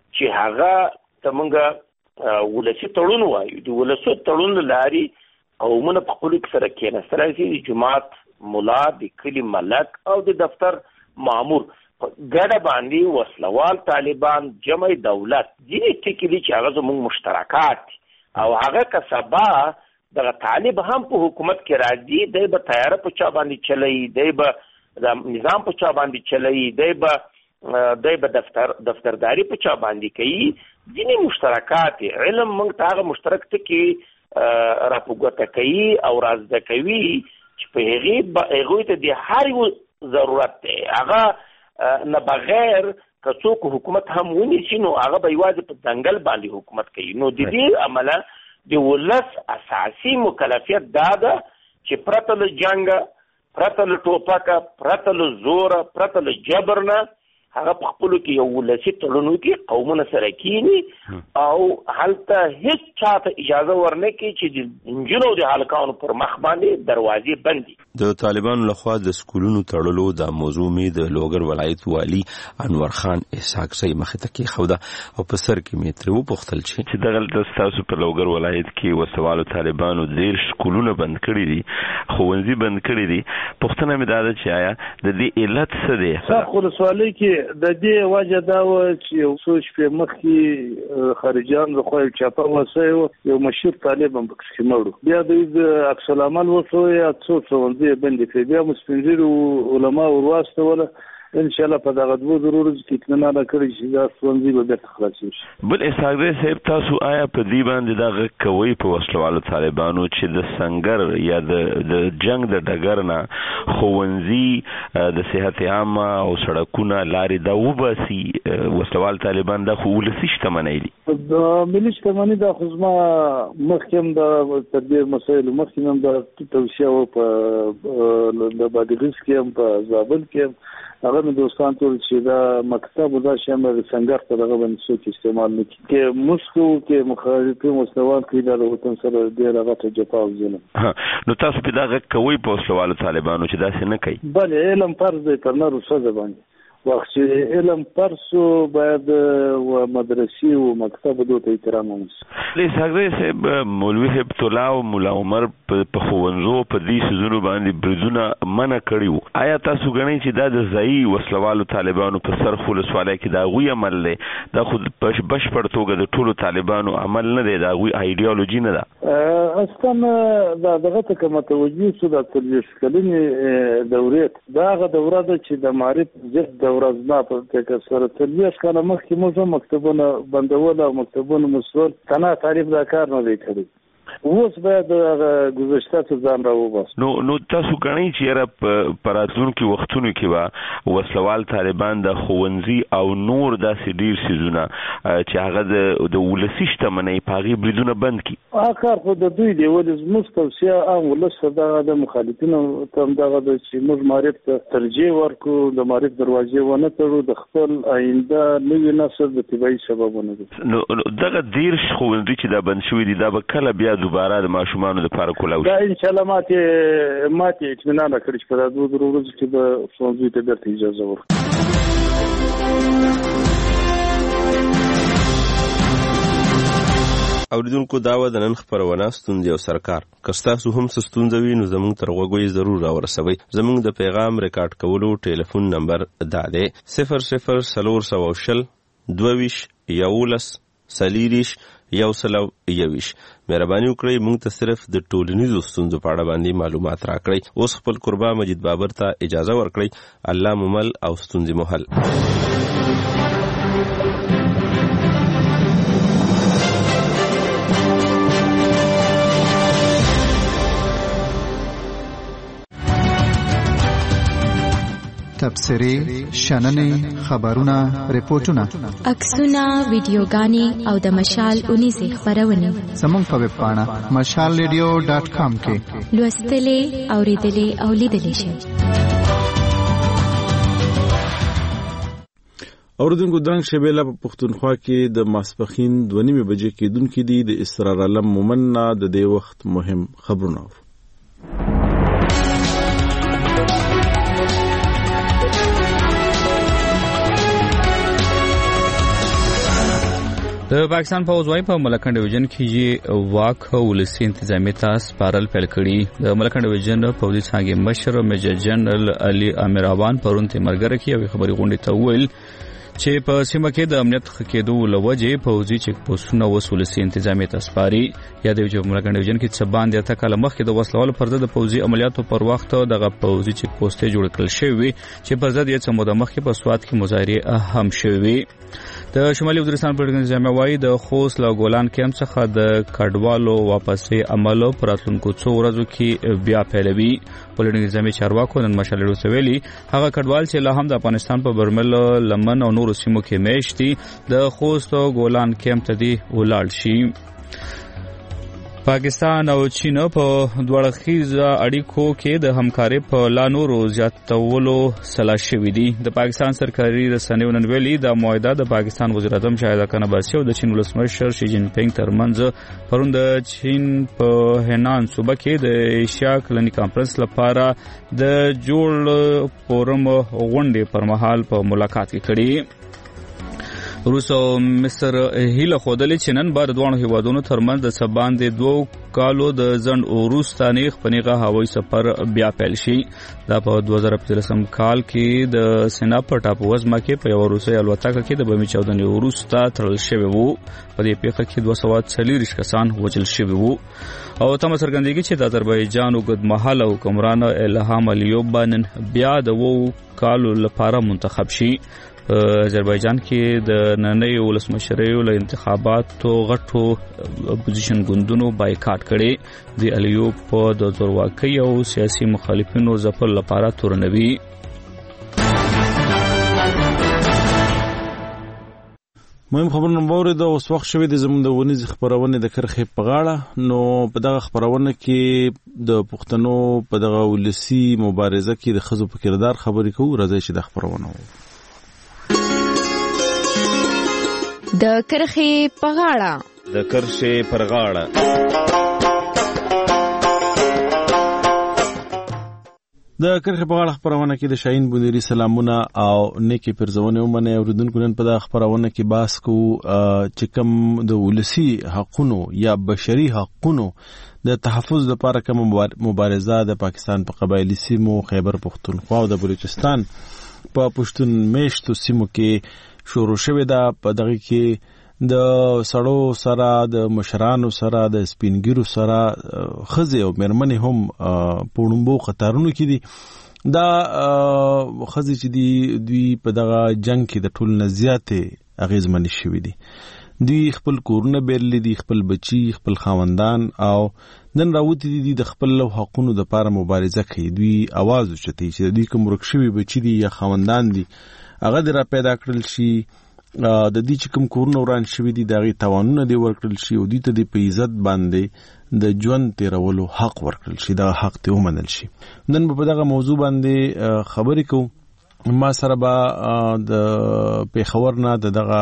چې هغه تمنګ ولسی تړون وایي د ولسی تړون لاري قومونه په خپل کې سره کېناستل چې د جماعت مولا د کلی ملک او د دفتر مامور ګډه باندې وسلوال طالبان جمع دولت ځینې ټکي دي چې هغه زموږ مشترکات او هغه کسبا دغه طالب هم په حکومت کې راځي دی به تیاره په چا باندې چلوي دی به د نظام په چا باندې چلوي دی به دی به دفتر دفترداري په چا باندې کوي ځینې مشترکات علم موږ ته هغه مشترک ټکي راپوګته کوي او رازده کوي چې په هغې هغوی ته د هر یو ضرورت دی هغه نه بغیر که څوک حکومت هم ونیسي نو هغه به یوازې په ځنګل باندې حکومت کوي نو د دې عمله د ولس اساسي مکلفیت دا ده چې پرته له جنګه پرته له ټوپکه پرته له زوره پرته له جبر نه هغه په خپلو کې یو ولسي تړون وکړي قومونه سره کینی او هلته هېڅ چاته اجازه ورنه کړي چې د نجونو د هلکانو پر مخ باندې دروازې بندي. د طالبانو لخوا د سکولونو تړلو دا موضوع مې د لوګر ولایت والي انور خان اسحاق صاحب مخې ته کېښوده او په سر کې مې ترې وپوښتل چې دغلته ستاسو په لوګر ولایت کې وسوالو طالبانو دېرش سکولونه بند کړي دي ښوونځي بند کړي دي پوښتنه مې دا ده چې آیا د دې علت څه دی؟ سخت ولسوالۍ کې د دې وجه دا و چې یو څو شپې مخکې خارجیان د خوا چاپه وسوی و یو مشهور طالب هم پکې مړ بیا د عکس العمل وسوی څو ښوونځي بندې کړي بیا مو سپین ږیرو علما ورواستوله ان شاء الله په دغه دوه ضرورت کې اطمینان راکړي چې دا ښوونځي به بېرته خلاص شي. بل اسحاق صاحب تاسو آیا په دې باندې دا غږ کوئ په وسلوالو طالبانو چې د سنگر یا د د جنگ د ډګر نه ښوونځي د صحت عامه او سړکونه لارې دا وباسي وسلوال طالبان دا خو ولسي شتمنۍ دي د ملي شتمنۍ دا خو زما مخکې هم د تدبیر مسایلو مخکې هم د توصیه و په د بادغیس کې هم په زابل کې هم هغه مې دوستان ټول چې دا مکتب دا شی هم د سنګر په دغه باندې څوک استعمال نه کړي کې مسکو کې مخالفین وسلوال کوي دا د وطن سره ډېره غټه جفا او ظلم. نو تاسو په دغه کوي په وسلوالو طالبانو چې داسې نه کوي؟ بله علم فرض دی پر نر او ښځه باندې وخت چې علم پرسو باید و مدرسې او مکتب دوی ته احترام وشي. اسحاق صاحب مولوي هبت الله او مولا عمر په ښوونځو په دې سيزونو باندې بریدونه منع کړي آیا تاسو غنئ چې دا د ځایي وسلوالو طالبانو په سر خلصوالۍ کې دا غوي عمل دی دا خو په بشپړ توګه د ټولو طالبانو عمل نه دی دا غوي ایډیالوژي نه ده اصلا دا دغه ته کوم توجیه شو د تلويش کلمې دورې دا غو دوره ده چې د معرف ضد دوره زما په کې سره تلويش کله مخکې موږ مکتبونه بندول او مکتبونه مسول کنه تعریف دا کار نه دی کړی اوس باید گذشته ته ځان راوباس. نو نو تاسو غنئ چې را پراتونکو وختونو کې وا وسلوال طالبان د ښوونځي او نور داسې ډیر سيزونه چې هغه د د ولسي شتمنۍ پاغي بریدونه بند کړي. هغه کار خو د دوی دی ولې زموږ توصیه عام ولس دغه د مخالفینو ته دغه د چې موږ معرف ته ترجیح ورکو د معرف دروازې ونه تړو د خپل آینده نوې نسل د تبعي سببونه دي. نو دغه ډیر ښوونځي چې دا بند شوی دي دا به کله بیا دوباره د ماشومانو لپاره کولاو دا ان شاء الله ماته ماته اطمینان راکړي چې په دغه دوه ورځو کې به ښوونځي ته بیرته اجازه ورکړي. اوریدونکو دا و د نن خپرونه ستونزې او سرکار که ستاسو هم څه ستونزه وي نو زموږ تر غوږو یې ضرور راورسوئ. زموږ د پیغام ریکارډ کولو ټلیفون نمبر دا دی صفر صفر څلور سوه شل دوه ویشت یولس څلېرویشت یو سل او یوویشت. مهرباني وکړئ موږ ته صرف د ټولنیزو ستونزو په اړه باندې معلومات راکړئ. اوس خپل قربا مجید بابر ته اجازه ورکړئ. الله مو مل او ستونزې مو حل. تبصرې شننې خبرونه ریپورتونه عکسونه ویډیوګانې او د مشال اونیزې خبرونه زموږ په ویب پاڼه مشال ریډیو ډاټ کام کې لوستلې اوریدلې او لیدلې شئ. اوردونکو دنګ شبيله په پښتونخوا کې د ماسپخین دوه نیمه بجې کېدونکې دي د اسرار علم مومنه د دې وخت مهم خبرونه. د پاکستان پوځ وايي په ملکنډ ډیویژن کې واک ولسی انتظامی ته سپارل پیل کړي. د ملکنډ ډیویژن پوځي څانګې مشر میجر جنرال علي امیروان پرون ته مرګره کې یو خبري غونډه ته ویل چې په سیمه کې د امنیت خکېدو لوجې پوځي چک پوسټونه وسولسي انتظامی ته سپاري. یا د ملکنډ ډیویژن کې څه باندې ته کله مخکې د وسلوالو پر ضد د پوځي عملیاتو پر وخت دغه پوځي چک پوسټ جوړ کړل شوی چې پر ضد یې څه موده مخکې په سوات کې مظاهره هم شوی. د شمالي وزیرستان په انتظامیه وايي د خوست له ګولان کیمپ څخه د کډوالو واپسې عمل پر راتلونکو څو ورځو کې بیا پیلوي. په انتظامیه چارواکو نن مشال ویلي هغه کډوال چې لا هم د افغانستان په برمل لمن او نورو سیمو کې میشتي د خوست او ګولان کیمپ ته دی ولاړ شي. پاکستان او چین په دوړخیزه اړیکو کې د همکارۍ په لا نورو زیاتولو سلا شوې دي. د پاکستان سرکاري رسنیو نن ویلي د معاهده د پاکستان وزیر اعظم شاهد خان عباسي او د چین ولسمشر شي جین پینګ ترمنځ پرون د چین په هنان صوبه کې د ایشیا کلنی کانفرنس لپاره د جوړ فورم غونډې پر مهال په ملاقات کې کړي. روس او مصر هیله خودلې چې نن بار دوه هیوادونو ترمنځ د سبان د دوه کالو د ځند اوروس تاریخ پنیغه هوایي سفر بیا پیل شي. دا په دوه زره پنځلسم کال کې د سینا په ټاپو وزمه کې په یو روسي الوتکه کې د بمي چاودنې اوروس ته تړل شوی وو. په دې پیښه کې دوه سوه څلوېښت کسان وژل شوي وو او تم څرګندېږي چې د آذربایجان اوږدمهاله حکمران الهام الیوب نن بیا د اوو کالو لپاره منتخب شي. آذربایجان کې د نننۍ ولسمشریو له انتخاباتو غټو اپوزیشن ګوندونو بایکاټ کړي. د الیوب په د زورواکۍ او سیاسي مخالفینو ځپل لپاره تورنوي. مهم خبرونه باور د اوس وخت شوی د زموږ د ونیز خبرونه د کرخې په غاړه. نو په دغه خبرونه کې د پښتنو په دغه ولسی مبارزه کې د خزو په کردار خبرې کوو. راځي چې د خبرونه وو د کرخې په غاړه د کرخې پر غاړه د کرخې په غاړه خبرونه کې د شاهین بونیری سلامونه او نیکی پرزونه ومنه اوردونکو نن په دغه خبرونه کې باس کو چې کوم د ولسی حقونو یا بشري حقونو د تحفظ لپاره کوم مبارزه د پاکستان په قبایلی سیمو خیبر پختونخوا او د بلوچستان په پښتون میشتو سیمو کې شروع شوه. دا په دغه کې د سړو سره د مشرانو سره د سپینګیرو سره خزه او مرمنې هم پونمبو خطرونو کې دي. دا خزه چې دی دوی په دغه جنگ کې د ټول نه زیاتې اغیزمن شوي دي. دوی خپل کورونه بیرلي دي، خپل بچي، خپل خاوندان او نن راوتی دي د خپل حقوقو لپاره مبارزه کوي. دوی आवाज وچتي چې دوی کوم ورکشوي بچي دي یا خاوندان دي هغه در پیدا کړل شي. د دې چې کوم کورونه وران شوي دي دغه توانونه دی ورکړل شي او دوی ته د عزت باندې د ژوند تیرولو حق ورکړل شي. دا حق ته ومنل شي. نن په دغه موضوع باندې خبرې کوو. ما سره به د پیښور نه دغه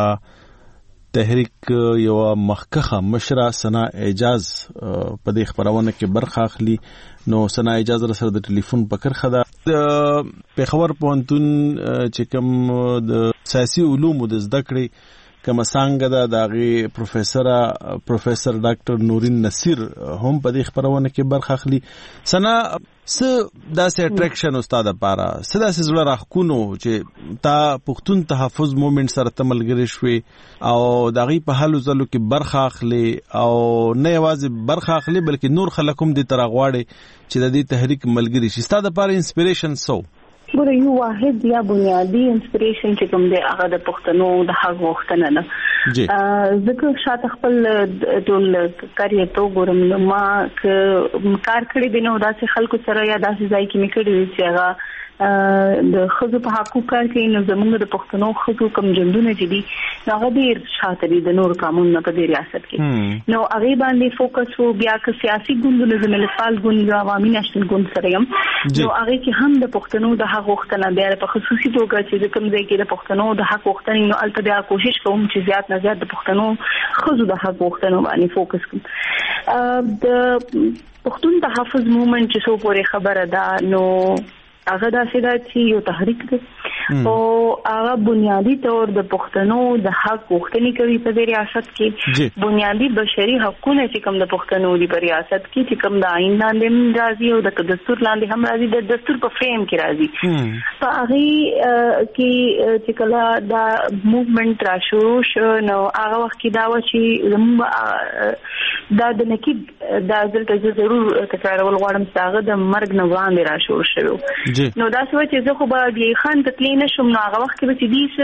تحریک یو مخکخه مشره سنا اعجاز په دې خبرونه کې برخه اخلي. نو سنا اعجاز سره د ټلیفون په کرخه ده. د پیښور پوهنتون چې کوم د سیاسي علومو د زده کړې کومه څنګه ده دغه پروفیسور پروفیسور ډاکټر نورین نصیر هم په دې خبرونه کې برخه اخلي. سنا څه داسې اټریکشن استاد لپاره څه داسې زړه راخونو چې تا پښتون تحفظ موومېنټ سره تملګری شوي او دغه په حالو ځلو کې برخه اخلي او نه یوازې برخه اخلي بلکې نور خلک هم د ترغواړي چې د دې تحریک ملګری شي. ستاسو لپاره انسپیریشن سو ګوره یو واحد یا بنیادی انسپیریشن چې کوم دی هغه د پښتنو د حق غوښتنه نه ځکه شاته خپل ټول کاریه تو ګورم ما کار کړی دی نو داسې خلکو سره یا داسې ځای کې مې کړی چې هغه د خزو په حقوقو کار کوي. نو زموږ د پښتنو خزو کوم جندونه چې دي هغه ډیر شاته دي د نور قانون په دې ریاست کې. نو هغه باندې فوکس وو. بیا که سیاسي ګوندونه زموږ ملتپال ګوند یا عوامي نشنل ګوند سره یم نو هغه کې هم د پښتنو د حق غوښتنه بیا په خصوصي توګه چې کوم ځای کې د پښتنو د حق غوښتنې نو البته بیا کوشش کوم چې زیات نه زیات د پښتنو خزو د حق غوښتنو باندې فوکس کوم. د پښتون تحفظ موومېنټ چې څو پورې خبره ده نو هغه داسې ده چې یو تحریک دی او هغه بنیادی تور د پښتنو د حق غوښتنې کوي په دې ریاست کې بنیادی بشري حقوقونه چې کوم د پښتنو دی په ریاست کې چې کوم د آئین لاندې راځي او د دستور لاندې هم راځي د دستور په فریم کې راځي په هغه کې چې کله دا موومېنټ را شروع شو نو هغه وخت کې دا و چې زموږ دا د نقیب دا دلته ضرور تکرارول غواړم چې هغه د مرګ نه وړاندې را شروع شوی نو دا څه چې زه خو به بیا خان ته تللی نه شم نو هغه وخت کې به چې دې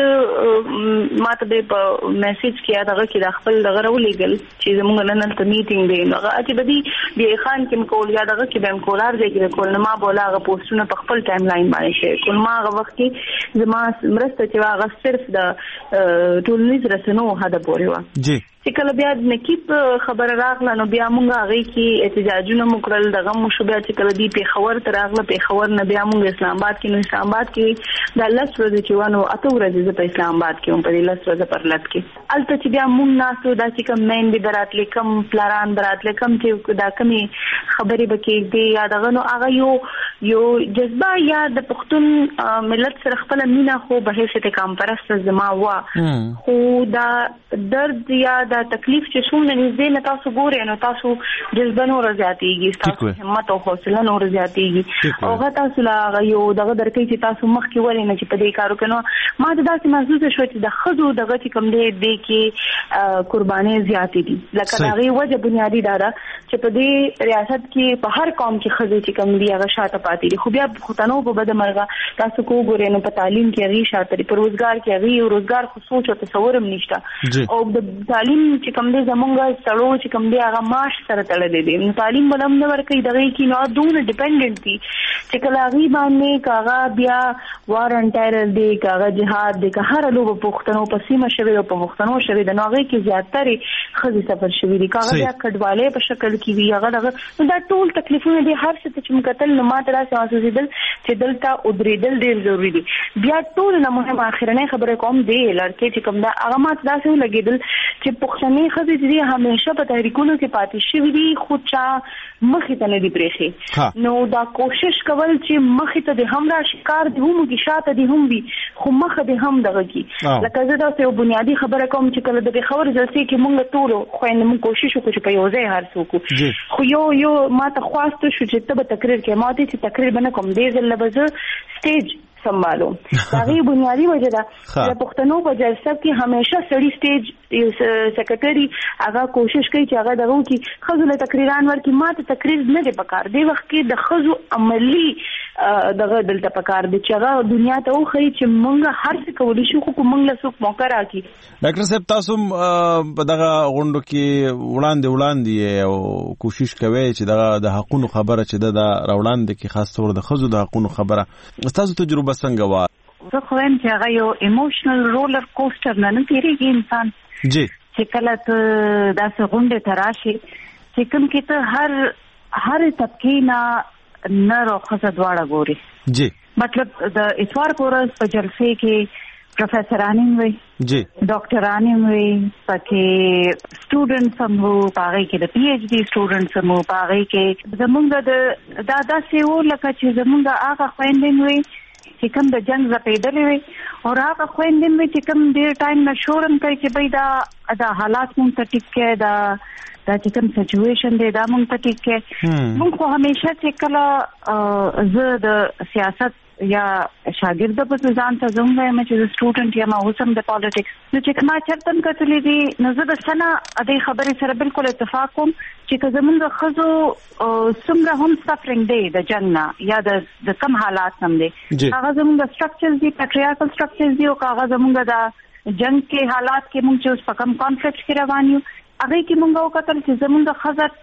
څه ما ته به په میسیج کې دغه کې د خپل دغه راولېږل چې زموږ نن هلته میټینګ دی نو هغه چې به دې بیا خان کې م کول یا دغه کې به م کولار ځای کې کول نو ما به هغه پوسټونه په خپل ټایم لاین باندې شیر کول ما هغه وخت کې زما مرسته چې هغه صرف د ټولنیز رسنو هده پورې وه چې کله بیا د نقیب خبره راغله نو بیا مونږ هغې کې احتجاجونه مو کړل دغه مو شو بیا چې کله دې پېښور ته راغله پېښور نه بیا مونږ اسلام آباد کې نو اسلام آباد کې دا لس ورځې چې وه نو اته ورځې زه په اسلام آباد کې وم په دې لس ورځې پر لټ کې هلته چې بیا مونږ ناستو دا چې کوم میندې به راتلې کوم پلاران به راتلې کوم چې دا کومې خبرې به کېږدې یا دغه نو هغه یو یو جذبه یا د پښتون ملت سره خپله مینه خو به حیثیت کامپرسته زما وه خو دا درد یا دا تکلیف چې څومره نږدې نه تاسو ګورئ نو تاسو جذبه نوره زیاتېږي ستاسو همت او حوصله نوره زیاتېږي او هغه تاسو له هغه یو دغه درکوي چې تاسو مخکې ولې نه چې په دې کار وکړئ نو ما ته داسې محسوسه شوه چې د ښځو دغه چې کوم دی دې کې قربانۍ زیاتې دي لکه د هغې وجه بنیادي دا ده چې په دې ریاست کې په هر قوم کې ښځې چې کوم دي هغه شاته پاتې دي خو بیا پښتنو په بده مرغه تاسو کو وګورئ نو په تعلیم کې هغې شاته دي په روزګار کې هغې یو روزګار خو سوچ او تصور هم نشته او د تعلیم چې کوم دی زمونږ سړو چې کوم دی هغه معاش سره تړلی دی نو تعلیم به هم نه ورکوي دغې کې نو دونه ډیپنډنټ دي چې کله هغې باندې که هغه بیا وار ان ټایرل دی که هغه جهاد دی که هره لوبه پښتنو په سیمه شوې ده په پښتنو شوې ده نو هغې کې زیاترې ښځې سفر شوي دي که هغه بیا کډوالۍ په شکل کې وي هغه دغه نو دا ټول تکلیفونه دي هر څه ته چې م کتل نو ما ته داسې محسوسېدل چې دلته ودرېدل ډېر ضروري دي بیا ټول نه مهمه اخرنۍ خبره کوم دی لړکې چې کوم ده هغه ما ته داسې ولګېدل چې پښتنې ښځې چې دي همیشه په تحریکونو کې پاتې شوي دي خو چا مخې ته نه دي پرېښې نو دا کوشش کول چې مخې ته دې هم راشي کار دې هم وکړي شاته دې هم وي خو مخه دې هم دغه کړي لکه زه داسې یو بنیادي خبره کوم چې کله د پېښور جلسې کې مونږ ټولو خویندې مونږ کوشش وکړو چې په یو ځای هر څه وکړو خو یو یو ما ته خواسته شو چې ته به تقریر کوې ما ته چې تقریر به نه کوم دې ځل به زه سټیج سمبالو هغه بنیادی وجه ده د پښتنو په جلسه کې همیشه سړی سټیج سیکریټري هغه کوشش کوي چې هغه دغه کې خزو له تقریران ورکړي ماته تقریر نه دی پکار دی وخت کې د خزو عملی دغه دلته پکار دی چې هغه دنیا ته وخی چې مونږ هر څه کولی شو خو مونږ له څوک موقع راکړي ډاکټر صاحب تاسو په دغه غونډو کې وړاندې وړاندې او کوشش کوي چې دغه د حقونو خبره چې د راوړاندې کې خاص تور د خزو د حقونو خبره تاسو تجربه څنګه و زه خو وایم چې هغه یو ایموشنل رولر کوسټر نه نه تېرېږي انسان جی چې کله ته داسې غونډې ته راشي چې کوم کې ته هر هرې طبقې نه نر او ښځه دواړه ګوري جی مطلب د اتوار په ورځ په جلسې کې پروفیسران هم وي جی ډاکټران هم وي پکې سټوډنټس هم وو په هغې کې د پي ایچ ډي سټوډنټس هم وو په هغې کې زمونږ د دا داسې و لکه چې زمونږ هغه خویندې وي چې کوم د جنګ زپېدلې وي او هغه خویندې وي چې کوم ډېر ټایم نه شورم کوي چې بھئی دا دا حالات مونږ ته ټیک کړي دا دا چې کوم سچویشن دی دا مونږ ته ټیک کړي مونږ خو همیشه چې کله زه د سیاست یا شاګرد په ځان ته زوم وایم چې زه سټوډنټ یم او اوس هم د پالیټکس نو چې ما چېرته هم کتلې دي نو زه د څه نه دې خبرې سره بالکل اتفاق کوم چې که زمونږ ښځو څومره هم سفرنګ دی د جنګ نه یا د کم حالات هم دی هغه زمونږ سټرکچرز دي پیټریارکل سټرکچرز دي او که هغه زمونږ د جنګ کې حالات کې مونږ چې اوس په کم کانفلکټ کې روان یو هغې کې مونږ وکتل چې زمونږ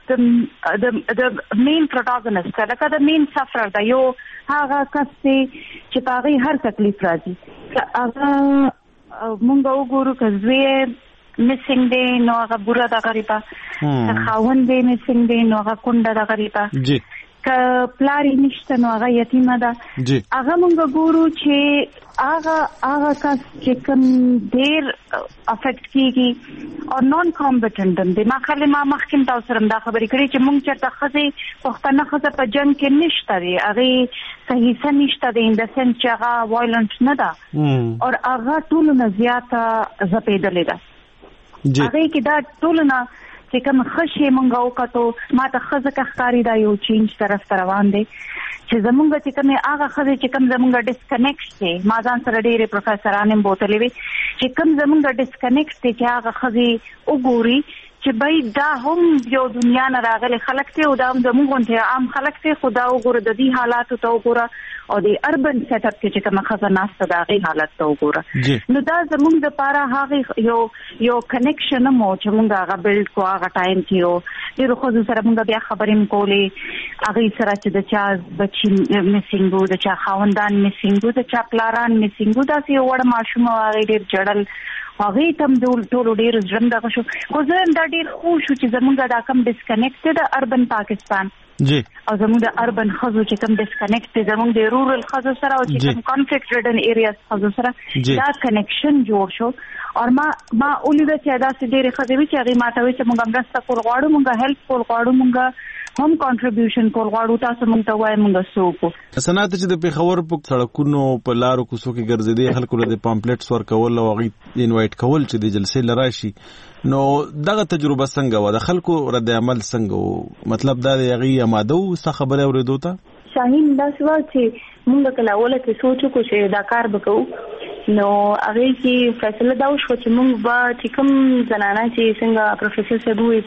ښځه د مین پروټاګنسټ لکه د مین سفرر ده یو هغه کس دی چې په هغې هر تکلیف راځي هغه مونږ وګورو که زوی مسنګ دی نو هغه بوره ده غریبه که خاوند دی مسنګ دی نو هغه کونډه ده غریبه ک پلاری نشته نو هغه یتیمه ده هغه مونږ ګورو چې هغه هغه کس چې کوم ډیر افیکټ کیږي او نون کامبټنټ دي ما خلک ما مخکې تاسو سره دا خبرې کړې چې مونږ چېرته ښځې پښتنه ښځه په جنګ کې نشته دي هغې صحیح څه نشته دی ان د سنس چې هغه وایلنټ نه ده او هغه ټولو نه زیاته ځپېدلې ده هغې کې دا ټولو نه چې کوم ښه مونږ وکړو ما ته ښه ځکه ښکاري دا یو چینج طرف ته روان دی چې زمونږ چې کومې هغه ښځې چې کوم زمونږ ډسکنیکټ دی ما ځان سره ډېرې پروفیسرانې هم بوتلې وې چې کوم زمونږ ډسکنیکټ دی چې هغه ښځې وګوري چې بای دا هم یو دنیا نه راغلي خلک دی او دا هم زمونږ غوندې عام خلک دی خو دا وګوره د دې حالاتو ته وګوره او د اربن سیټ اپ کې چې کومه ښځه ناسته د هغې حالت ته وګوره نو دا زمونږ دپاره هغې یو یو کنیکشن هم و چې مونږ هغه بلډ کړو هغه ټایم کې و ډېرو ښځو سره مونږ بیا خبرې هم کولې هغې سره چې د چا بچي مسینګ و د چا خاوندان مسینګ و د چا پلاران مسینګ و داسې یو وړه ماشوم و هغې ډېر جړل هغې ته هم ټولو ډېر زړه دغه شو خو زه دا ډېر خو شو چې زمونږ دا کم ډسکنیکټ دی د اربن پاکستان او زمونږ د اربن ښځو چې کوم ډسکنیکټ دی زمونږ د رورل ښځو سره او چې کوم کانفلکټ ریډن ایریاز ښځو سره دا کنیکشن جوړ شو او ما ما ولیده چې داسې ډېرې ښځې وي چې هغې ما ته وایي چې مونږ مرسته کول غواړو مونږ هیلپ کول غواړو مونږ هم کنټریبیوشن کول غواړو تاسو مونږ ته وایي مونږ څه وکړو سنات چې د پېښور په سړکونو په لارو کوڅو کې ګرځېدې خلکو له د پامپلیټس ورکول او هغوی انوایټ کول چې د جلسې له راشي نو دغه تجربه څنګه وه د خلکو رد عمل څنګه و مطلب دا د هغې اماده و ستا خبرې اورېدو ته شاهین داسې وه چې مونږ کله اوله کې سوچ وکړو چې دا کار به کوو نو هغې کې فیصله دا وشوه چې مونږ به چې کوم زنانه چې څنګه پروفیسر صاحب وویل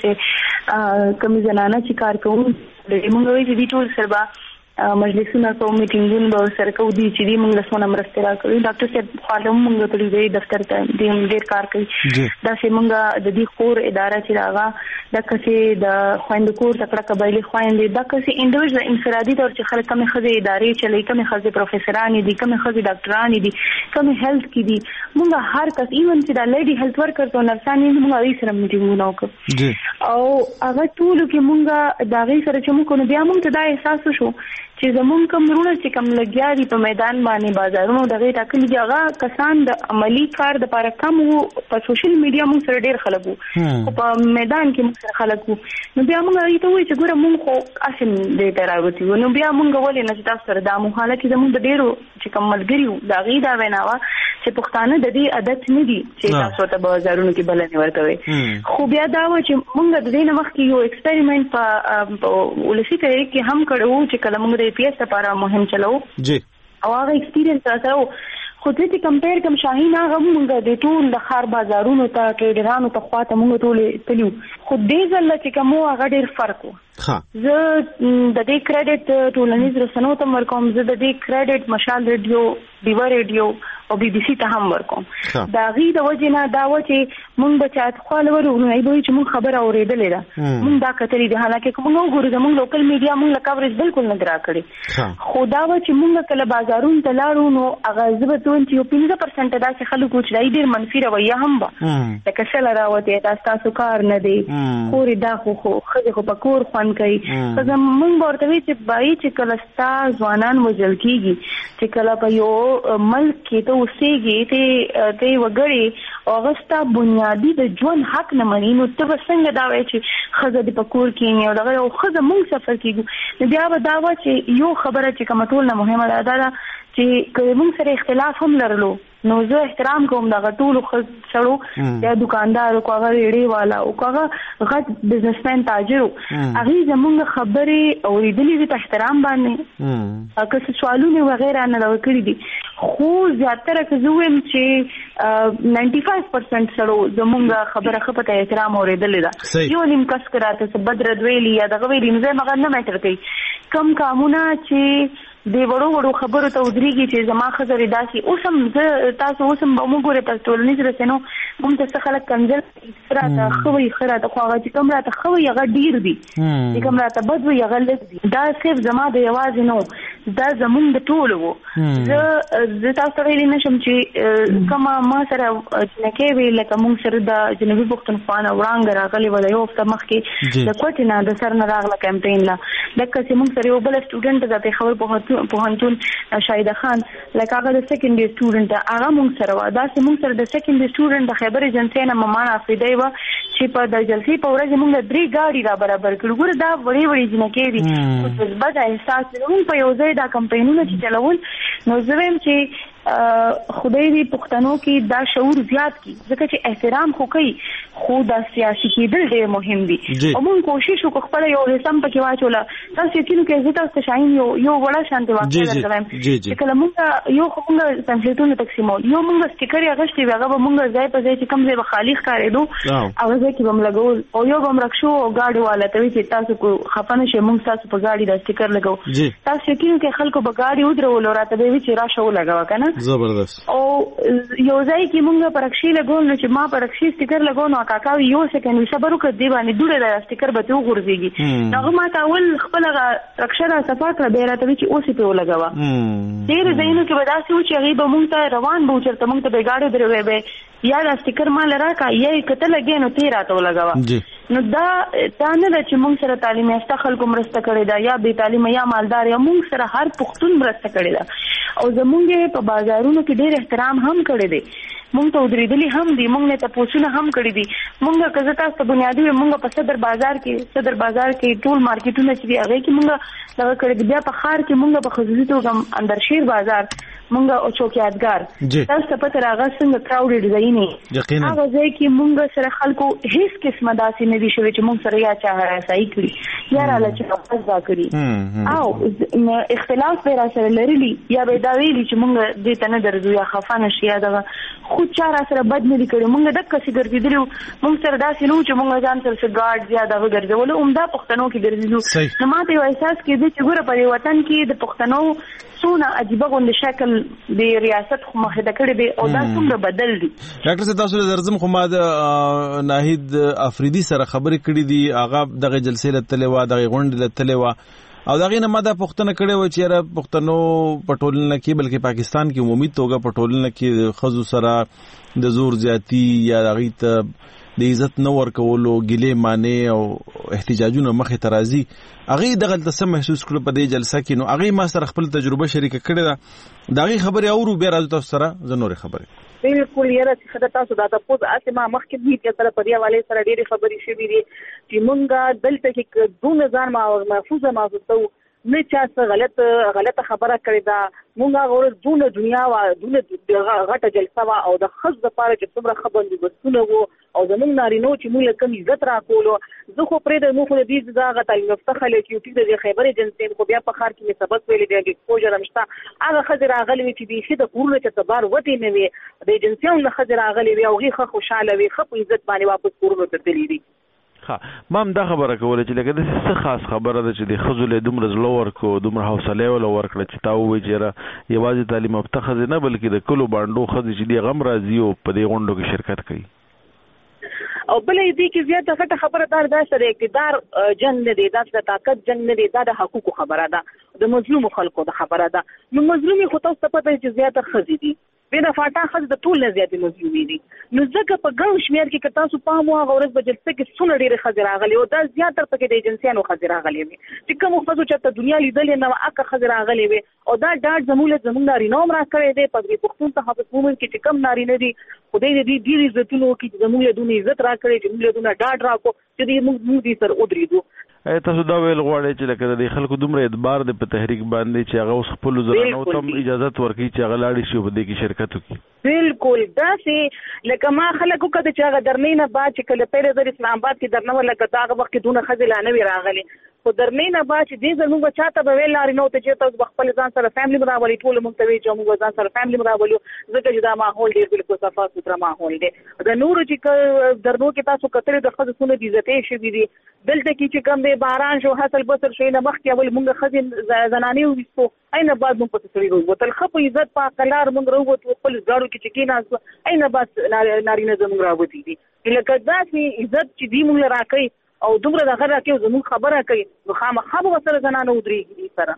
چې کوم زنانه چې کار کوو مونږ وایي چې دې ټول سره به مجلسونه کوو میټینګونه به ورسره کوو دي چې دې مونږ له څونه مرستې راکوي ډاکټر صاحب خواله هم مونږ کړي دی دفتر ته دې هم ډېر کار کوي داسې مونږ د دې خور اداره چې د هغه دقه چې د خویندو کور تکړه قبایلي خویندې دقه چې انډیویژل انفرادي طور چې خلک کمې ښځې ادارې چلوي کمې ښځې پروفیسرانې دي کمې ښځې ډاکټرانې دي کمې هیلث کې دي مونږ هر کس ایون چې دا لیډي هیلث ورکرز او نرسانې دي مونږ هغوی سره میټینګونه وکړو او هغه ټولو کې مونږ د هغې سره چې مونږ نو بیا مونږ ته دا احساس وشو چې زمونږ کوم وروڼه چې کوم لګیا دي په میدان باندې بازارونو دغې ټاکلي دي هغه کسان د عملي کار دپاره کم وو په سوشل میډیا مونږ سره ډېر خلک وو خو په میدان کې مونږ سره خلک وو نو بیا مونږ هغې ته ووایو چې ګوره مونږ خو هسې دې ته راوتي وو نو بیا مونږ ولې نه چې تاسو سره دا مو حالکې زمونږ د ډېرو چې کوم ملګري وو د هغې دا وینا وه چې پښتانه د دې عادت نه دي چې تاسو ته په بازارونو کې بلنې ورکوئ خو بیا دا وه چې مونږ د دې نه مخکې یو ایکسپریمنټ په ولسي طریقې کې هم کړی وو چې کله مونږ د پی ایس لپاره مهم چلو او هغه ایکسپیرینس راسره و خو ته چې کمپیر کوم شاهین هغه مونږ د ټول د ښار بازارونو ته ټریډرانو ته خواته مونږ ټولې تللي وو خو دې ځل چې کوم و هغه ډېر فرق و زه د دې کریډټ ټولنیز رسنیو ته هم ورکوم زه د دې کریډټ مشال ریډیو ډیوه ریډیو او بي بي سي ته هم ورکوم د هغې د وجې نه دا وه چې مونږ به چاته خواله ورو نو هغوی به وایي چې مونږ خبره اورېدلې ده مونږ دا کتلې دي حالانکه که مونږ وګورو زمونږ لوکل میډیا مونږ له کوریج بالکل نه دي راکړې خو دا وه چې مونږ کله بازارونو ته لاړو نو هغه زه به ته وایم چې یو پنځه پرسنټه داسې خلک وو چې هغوی ډېر منفي رویه هم وه لکه شله راوتې دا ستاسو کار نه دی کورې دا خو خو ښځې خو په کور خوند کوي ښځه مونږ به ورته وایي چې بایي چې کله ستا ځوانان وژل کېږي چې کله په یو ملک کې ته اوسېږي ته ته وګړې او هغه ستا بنیادي د ژوند حق نه مني نو ته به څنګه دا وایې چې ښځه دې په کور کښېني او دغه او ښځه مونږ سفر کېږو نو بیا به دا وه چې یو خبره چې کومه ټول نه مهمه ده دا ده چې که مونږ سره اختلاف هم لرلو نو زه احترام کوم دغه ټولو سړو یا دکاندار کو هغه ریډۍ والا او کو هغه غټ بزنسمین تاجر هغې زمونږ خبرې اورېدلې دي په احترام باندې که څه سوالونه وغیره نه راوړ کړي دي خو زیاتره که زه ووایم چې ناینټي فایو پرسنټ سړو زمونږ خبره ښه په احترام اورېدلې ده یو نیم کس که راته څه بد رد ویلي یا دغه ویلي نو زه یم هغه نه میټر کوي کم کامونه چې د وړو وړو خبرو ته ودرېږي چې زما ښځه داسې اوس هم زه تاسو اوس هم به وګورئ په ټولنیز رسنیو موږ ته څه خلک کنځل څه راته ښه وایي ښه راته خو هغه چې کوم راته ښه وایي هغه ډېر دي چې کوم راته بد وایي هغه لږ دي دا صرف زما د یوازې نه دا زمونږ د ټولو وو. زه زه تاسو ته ویلی نشم چې کومه ما سره جنکې وی لکه مونږ سره د جنوبي پښتونخوا نه وړاندې راغلي وه د یو هفته مخکې د کوټې نه د سر نه راغله کمپین له دقه چې مونږ سره یو بله سټوډنټ ده پېښور پوهنتون شاهده خان لکه هغه د سیکنډري سټوډنټ ده هغه مونږ سره وه. داسې مونږ سره د سیکنډري سټوډنټ د خیبر ایجنسۍ نه ممان افریدی وه چې په د جلسې په ورځ مونږ درې ګاډي را برابر کړو. ګوره دا وړې وړې جنکې دي خو جذبه د احساس مونږ په یو ځای دا کمپینونه چې چلول نو زه وایم چې خدای دې پښتنو کې دا شعور زیات کړي ځکه چې احترام خو کوي خو دا سیاسي کېدل ډېر مهم دي او موږ کوشش وکړو خپله یو رسم پکې واچوله. تاسو یقینو کې زه تاسو ته شاهین یو یو وړه شانتې واقع درته وایم چې کله موږ یو خو موږ پمفلیټونه تقسیمول یو موږ سټیکر یې اخیستی وي هغه به موږ ځای په ځای چې کوم ځای به خالي ښکارېدو هغه ځای کې به م لګول او یو به م رکشو او ګاډي والا ته وي چې تاسو کو خفه نه شئ موږ تاسو په ګاډي دا سټیکر لګو. تاسو یقینو کې خلکو به ګاډي ودرول او راته به وي چې راشه ولګوه که نه زبردست او یو ځای کې مونږ په رکشې لګول نو چې ما په رکشې سټیکر لګول نو کاکا وي یو سیکنډ وي صبر وکړه دې باندې دوړه دا سټیکر به ترې وغورځېږي نو هغه ما ته اول خپله رکشه را صفا کړه بیا یې راته وي چې اوس یې پرې ولګوه. ډېرو ځایونو کې به داسې و چې هغې به مونږ ته روان به و چېرته مونږ ته به یې ګاډی ودروی به یا دا سټیکر ما له راکړه یا یې که ته لګې نو ته یې راته ولګوه. نو دا دا نه ده چې مونږ سره تعلیم یافته خلکو مرسته کړې ده یا بې تعلیمه یا مالدار یا مونږ سره هر پښتون مرسته کړې ده او زمونږ یې په بازارونو کې ډېر احترام هم کړی دی. مونږ ته ودرېدلي هم دي مونږ نه تپوسونه هم کړي دي. مونږ که زه تاسو ته بنیادي وي مونږ په صدر بازار کې صدر بازار کې ټول مارکیټونه چې دي هغې کې مونږ دغه کړي دي. بیا په ښار کې مونږ په خصوصي توګه اندرشیر بازار مونږ او چوکیادګار تاسو ته پته راغله څنګه کراوډډ ځای نه هغه ځای کې مونږ سره خلکو هېڅ قسمه داسې نه دي شوي چې مونږ سره یا چا هراسایي کړي یا راله چې واپس دا کړي او اختلاف به را سره لرلي یا به دا ویلي چې مونږ دې ته نه درځو یا خفه نه شي یا دغه خو چا را سره بد نه دي کړي. مونږ دقسې ګرځېدلي وو مونږ سره داسې نه وو چې مونږ ځان سره څه ګارډ یا دغه ګرځولو عمده پښتنو کې ګرځېدلو. نو ما ته یو احساس کېده چې ګوره په دې وطن کې د پښتنو څونه عجیبه غوندې شکل د ریاست خو مخېده کړی دی او دا څومره بدل دي. ډاکټر صاحب تاسو له درځم خو ما د ناهید افریدي سره خبرې کړې دي هغه دغه جلسې له تللې وه دغې غونډې له تللې وه او د هغې نه ما دا پوښتنه کړې وه چې یاره پښتنو په ټولنه کې بلکې پاکستان کې عمومي توګه په ټولنه کې د ښځو سره د زور زیاتي یا د هغوی ته د عزت نه ورکولو ګیلې مانې او احتجاجونه مخې ته راځي هغې دغلته څه محسوس کړو په دې جلسه کې نو هغې ما سره خپل تجربه شریکه کړې ده د هغې خبرې اورو بیا راځو تاسو سره زه نورې خبرې بالکل یاره چې ښه ده تاسو دا تپوس هسې ما مخکې میډیا سره په دې حوالې سره ډېرې خبرې شوي دي چې مونږ دلته کې دونه ځان محفوظه محسوسوو نه چا څه غلط غلطه خبره کړې ده. مونږ هغه ورځ دونه دنیا وه دونه غټه جلسه وه او د ښځو دپاره چې څومره ښه بندوبستونه وو او زمونږ نارینه چې مونږ له کوم عزت راکولو زه خو پرېږده موږ خو د دې زه هغه تعلیم یافته خلک یو ټیک د خیبر ایجنسۍ خو بیا په ښار کې مې سبق ویلی دی ایکسپوژر هم شته هغه ښځې راغلې وې چې بیخي د کورونه چې بار وتې نه وې د ایجنسۍ هم نه ښځې راغلې وې او هغې ښه خوشحاله وې ښه په عزت باندې واپس کورونو ته تللي دي. ها ما هم دا خبره کوله چې لکه داسې څه خاص خبره ده چې د ښځو له دومره زړه ورکړو دومره حوصله یې وله ورکړه چې تا ووایي چې یاره یوازې تعلیم یافته ښځې نه بلکې د کلو بانډو ښځې چې دي هغه هم راځي او په دې غونډو کې شرکت کوي. او بله دې کې زیاته غټه خبره دا ده چې د اقتدار جنګ نه دی دا د طاقت جنګ نه دی دا د حقوقو خبره ده د مظلومو خلکو د خبره ده. نو مظلومې خو تاسو ته پته چې زیاته ښځې دي بې د فاټا ښځې د ټول نه زیاتې مظلومې دي. نو ځکه په ګڼ شمېر کې که تاسو پام وو هغه ورځ په جلسه کې څونه ډېرې ښځې راغلې او دا زیاتره پکې د ایجنسیانو ښځې راغلې وې چې کومو ښځو چېرته دنیا لیدلې نه وه هغه ښځې راغلې وې او دا ډاډ زموږ له زموږ نارینه هم راکړی دی په دې پښتون صحافت مومنټ کې چې کم نارینه دي خدای دې دې ډېر عزتونه وکړي چې زموږ له دونه عزت راکړی چې موږ له دونه ډاډ راکړو چې دې موږ دې سره ودرېدو. تاسو دا ویل غواړئ چې لکه د خلکو دومره اعتبار دی په تحریک باندې چې هغه اوس خپلو زنانو ته هم اجازت ورکوي چې هغه لاړې شي او په دې کې شرکت وکړي. بالکل داسې لکه ما خلک وکړه چې هغه درنۍ نه بعد چې کله پیل زر اسلام آباد کې درنه وه لکه هغه وخت کې دونه ښځې لا نه وې راغلې خو درنۍ نه بعد چې دې ځل موږ به چا ته به ویل نارینهو ته چې تاسو به خپل ځان سره فیملي م راولئ ټوله موږ ته وایي چې موږ به ځان سره فیملي م راولو ځکه چې دا ماحول ډېر بالکل صفا سوتره ماحول دی. د نورو چې درنو کې تاسو کتلې د ښځو څونه بېعزتۍ شوي دي دلته کې چې کوم دی باران شو حاصل بسر شو نه مخکې اول موږ ښځې زنانې وویستو اینه بعد موږ پسې سړي راووتل ښه په عزت په عقلار موږ راووتو خپل زاړو کې چې کېناستو اینه بعد نارینه زموږ راوتي دي لکه داسې عزت چې دوی موږ له راکوي او دومره دغه راکوي زموږ خبره کوي نو خامخا به ورسره زنانه ودرېږي دې سره.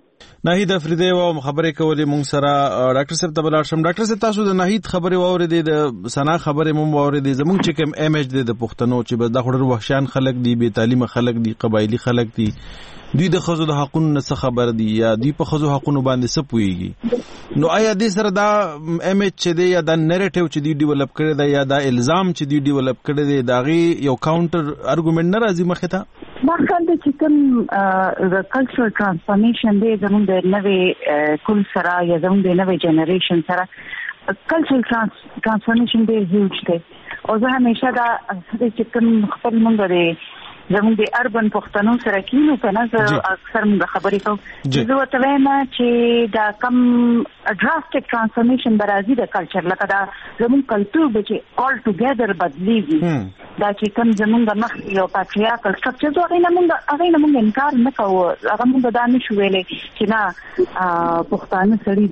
ناهید افریدی و خبرې کولې مونږ سره ډاکټر صاحب ته بلار شم. ډاکټر صاحب تاسو د ناهید خبرې واورېدې، د سنا خبرې مونږ واورېدې. زمونږ چې کوم امیج دی د پښتنو چې بس دا خورر وحشیان خلک دي، بې تعلیمه خلک دي، قبایلی خلک دي، دوی د خزو د حقونو نه څه خبر دي یا دوی په خزو حقونو باندې څه پوهیږي. نو آیا دې سره دا امیج چې دی یا دا نریټیو چې دوی ډیولپ کړی دی یا دا الزام چې دوی ډیولپ کړی دی دا غي یو کاونټر ارګومنټ نه راځي مخې ته؟ ما خیال دی چې کوم د کلچرل ټرانسفورمیشن دی زموږ د نوې کل سره یا زموږ د نوې جنریشن سره کلچرل ټرانسفورمیشن دی هیوج دی. او زه همیشه دا چې کوم خپل مونږ دی زموږ د اربن پښتنو سره کینو کنه زه اکثر موږ خبرې کوم زه وته وایم چې دا کم ډراسټیک ټرانسفورمیشن برازي د کلچر لکه دا زموږ کلچر به چې آل ټوګیدر بدلیږي، دا چې کوم زموږ مخ یو پاتریارکل سټرکچر هغه نه موږ هغه نه موږ انکار نه کوو، هغه موږ دا نشو ویلې چې نه پښتانه سړي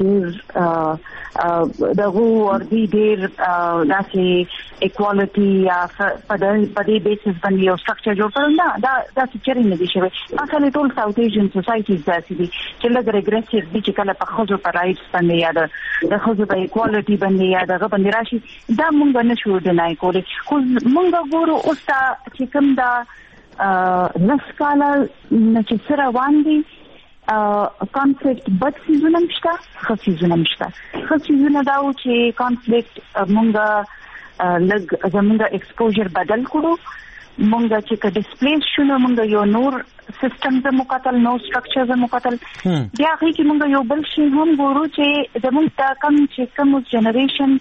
ډېر دغه وردي ډېر داسې اکوالټي یا په دې بیسس باندې یو سټرکچر جوړ نه دا دا چې نه دي شوی. اصل ټول ساوث ایشین سوسایټیز داسې دي چې لږ ریګریسیو دي چې کله په خزو پر رائټس باندې یا د خزو په اکوالټي باندې یا دغه باندې راشي دا مونږ نه شو ډینای کولی. خو مونږ ګورو اوس دا چې کوم دا لس کاله نه چې سره روان دي کانفلیکټ بد سیزونه مشته، ښه سیزونه مشته. ښه سیزونه دا و چې کانفلیکټ مونږ لږ زمونږ ایکسپوژر بدل کړو، مونږ چې که ډسپلیس شو نو مونږ یو نور سیستم زه مقتل نو سټرکچر زه مقتل بیا هغې کې مونږ یو بل شی هم ګورو چې زمونږ دا کم چې کوم جنریشن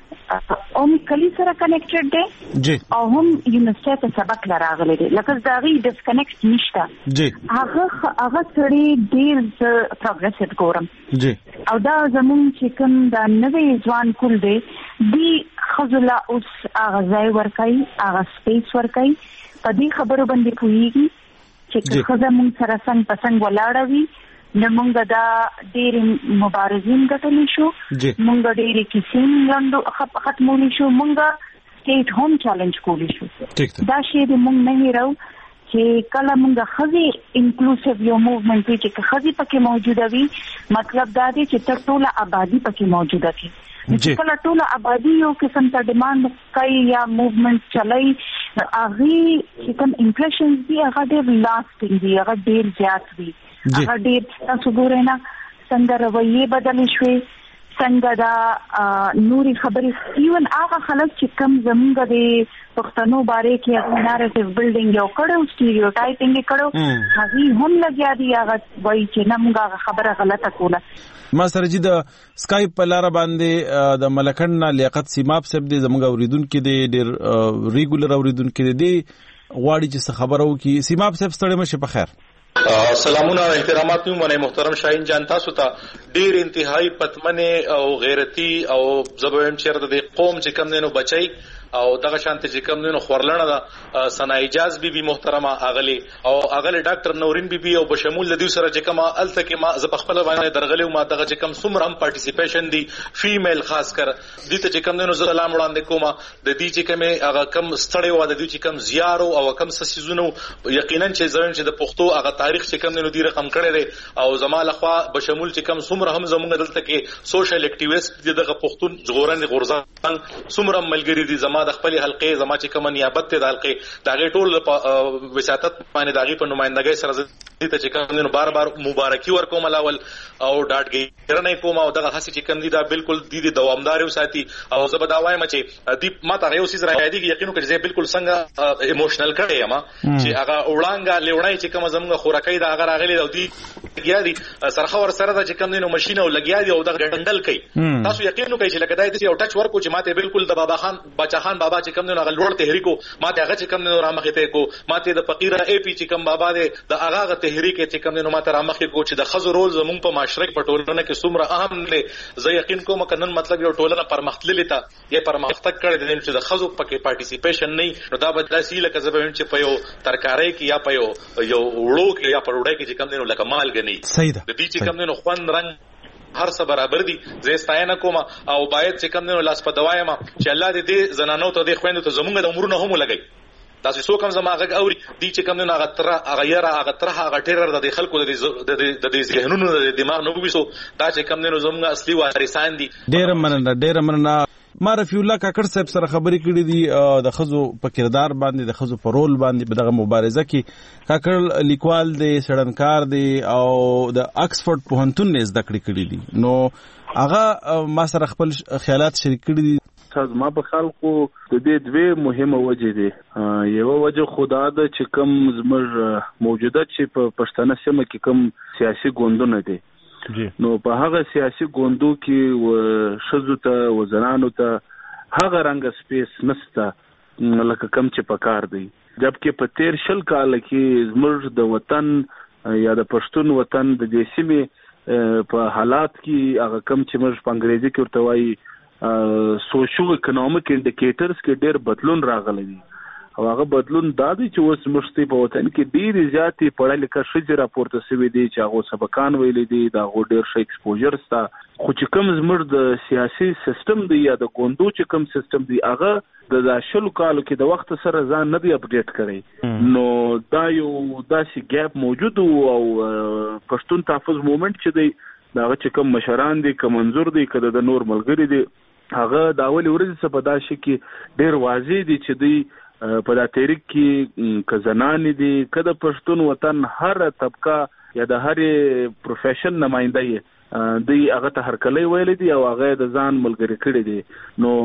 هم کلی سره کنیکټډ دی او هم یونیورسټي ته سبق لراغلی دی، لکه د هغې ډسکنیکټ نشته. هغه هغه سړی ډېر زه پروګرسیو ګورم او دا زمونږ چې کوم دا نوی ځوان کول دی دی ښځو له اوس هغه ځای ورکوي، هغه سپیس ورکوي، په دې خبرو باندې پوهېږي چې که ښځه مونږ سره څنګ په څنګ ولاړه وي نو مونږ دا ډېرې مبارزین ګټلی شو، مونږ ډېرې کیسې ختمولی شو، مونږ سټیټ هم چالنج کولی شو. دا شی د مونږ نه هیرو چې کله مونږ ښځې انکلوسیو یو موومنټ وي چې که ښځې پکې موجوده وي مطلب دا دی چې ته ټوله آبادي پکې موجوده کړي. چې کله ټوله آبادي یو قسم ته ډیمانډ کوي یا موومنټ چلوي هغې چې کوم امپریشنز دي هغه ډېر لاسټینګ دي، هغه ډېر زیات وي، هغه ډېر تاسو ګورئ نه څنګه رویې بدلې شوې، څنګه دا نوري خبرې ایون هغه خلک چې کوم زموږ د پښتنو باره کې هغه ناریټیو بلډینګ یو کړو، سټیریوټایپینګ یې کړو، هغې هم لګیا دي هغه وایي چې نه موږ هغه خبره غلطه کوله. ما سره چې د سکایپ په لاره باندې د ملکن نه لیاقت سیماب صاحب دی زموږ اوریدونکي دی، ډېر ریګولر اوریدونکي دی، غواړي چې څه خبره وکړي. سیماب صاحب ستړی مشه په خیر. سلامونه او احترامات مې منه محترم شاهین جان، تاسو ته ډېر انتهایی پتمنه او غیرتی او زبویم چیرته د قوم چې کم دینو بچي او دغه شانته چې کم دینو خورلنه ده سنا اجاز بي بي محترمه اغلی او اغلی ډاکټر نورین بي بي او بشمول د دې سره چې کما الته کې ما ز په خپل باندې درغلی ما دغه چې کم سمره هم پارټیسیپیشن دي فیمیل خاص کر دې ته چې کم دینو سلام وړاندې کوم د دې چې کم هغه کم ستړی و د دې چې کم زیارو او کم سسیزونو یقینا چې زرن چې د پښتو هغه تاریخ چې کم دینو دی رقم کړی دی او زماله خوا بشمول چې کم سمره هم زمونږ دلته کې سوشل اکټیویست دغه پښتون ژغورن غورځنګ سمره ملګری دي زما د خپل حلقې زما چې کوم نیابت ته د حلقې داغه ټول وساتت باندې داغه په نمائندګۍ سره ته چې کوم نو بار بار مبارکي ورکوم لاول او ډاټ ګیرنه کوم او دغه هسي چې کوم دي دا بالکل د دې دوامدار وساتي او زبدا وایم چې دی ماته یو سیز راځي چې یقینو کې چې بالکل څنګه ایموشنل کړي یم چې هغه وړانګه لېونای چې کوم زموږ خوراکۍ دا هغه راغلي او دی لګیا دي سرخه ور سره د چې کوم نو ماشين او لګیا دي او دغه ډنډل کوي تاسو یقینو کوي چې لکه دای دې یو ټچ ورکو چې ماته بالکل د بابا خان بچا خان بابا چې کوم نو هغه لوړ تحریکو ماته هغه چې کوم نو رامخې ته کو ماته د فقیره ای پی چې کوم بابا دې د هغه تحریک چې کوم نو ماته رامخې کو چې د خزو رول زمون په معاشره په ټولنه کې څومره اهم دی زه یقین کوم کنن مطلب یو ټولنه پرمختللې تا یا پرمختګ کړی دی چې د خزو پکې پارټیسیپیشن نه نو دا بدلاسي لکه زبویم چې په یو ترکارۍ کې یا په یو یو وړو کې یا په وړای کې چې کوم نو لکه مال غني د دې چې کوم نو خوان رنگ هر څه برابر دي زه ستاینه کوم او باید چې کوم نو لاس په دوايمه چې الله دې زنانو ته دې خويندو ته زمونږ د عمرونو هم لګي تاسو څوک هم زما غږ اوري دي چې کوم نه هغه تر هغه یاره هغه تر هغه ټیرر د خلکو د د د ذهنونو د دماغ نه وبیسو دا چې کوم نه زموږ اصلي وارثان دي. ډېر مننه ډېر مننه. ما رفیع الله کاکړ صاحب سره خبرې کړې دي د خزو په کردار باندې د خزو په رول باندې په دغه مبارزه کې. کاکړ لیکوال دی سړنکار دی او د آکسفورد پوهنتون نه زده کړې کړې دي نو هغه ما سره خپل خیالات شریک کړي دي. ما په خلکو د دې دوه مهمه وجې دي. یو وجه خدا د چې کوم زموږ موجوده چې په پښتنه سیمه کې کوم سیاسي ګوندونه دي نو په هغه سیاسي ګوندو کې و شذو ته و زنانو ته هغه رنګ سپیس نسته لکه کم چې پکار دی. جبکې په تیر شل کال کې زموږ د وطن یا د پښتون وطن د دې سیمې په حالات کې هغه کم چې موږ په انګریزي کې ورته وایي سوشو اکونومیک انډیکیټرز کې ډېر بدلون راغلی دی او هغه بدلون دا دی چې اوس موږ په وطن کې ډېرې زیاتې پړه لیکه ښځې راپورته شوي دي چې هغو سبقان ویلي دي د هغو ډېر ښه ایکسپوژر شته خو چې کوم زموږ د سیاسي سیستم دی یا د ګوندو چې کوم سیستم دی هغه د شلو کالو کې د وخت سره ځان نه دی اپډیټ کړی نو دا یو داسې ګیپ موجود او پښتون تحفظ موومنټ چې دی هغه چې کوم مشران دي که منظور دي که د نور ملګري دي هغه د اولې ورځې څخه په دا شي کې ډېر واضح دي چې دوی په دا تحریک کې که زنانې دي که د پښتون وطن هر طبقه یا د هر پروفیشن نماینده یې دوی هغه ته هرکلی ویلی دي او هغه د ځان ملګري کړي دي نو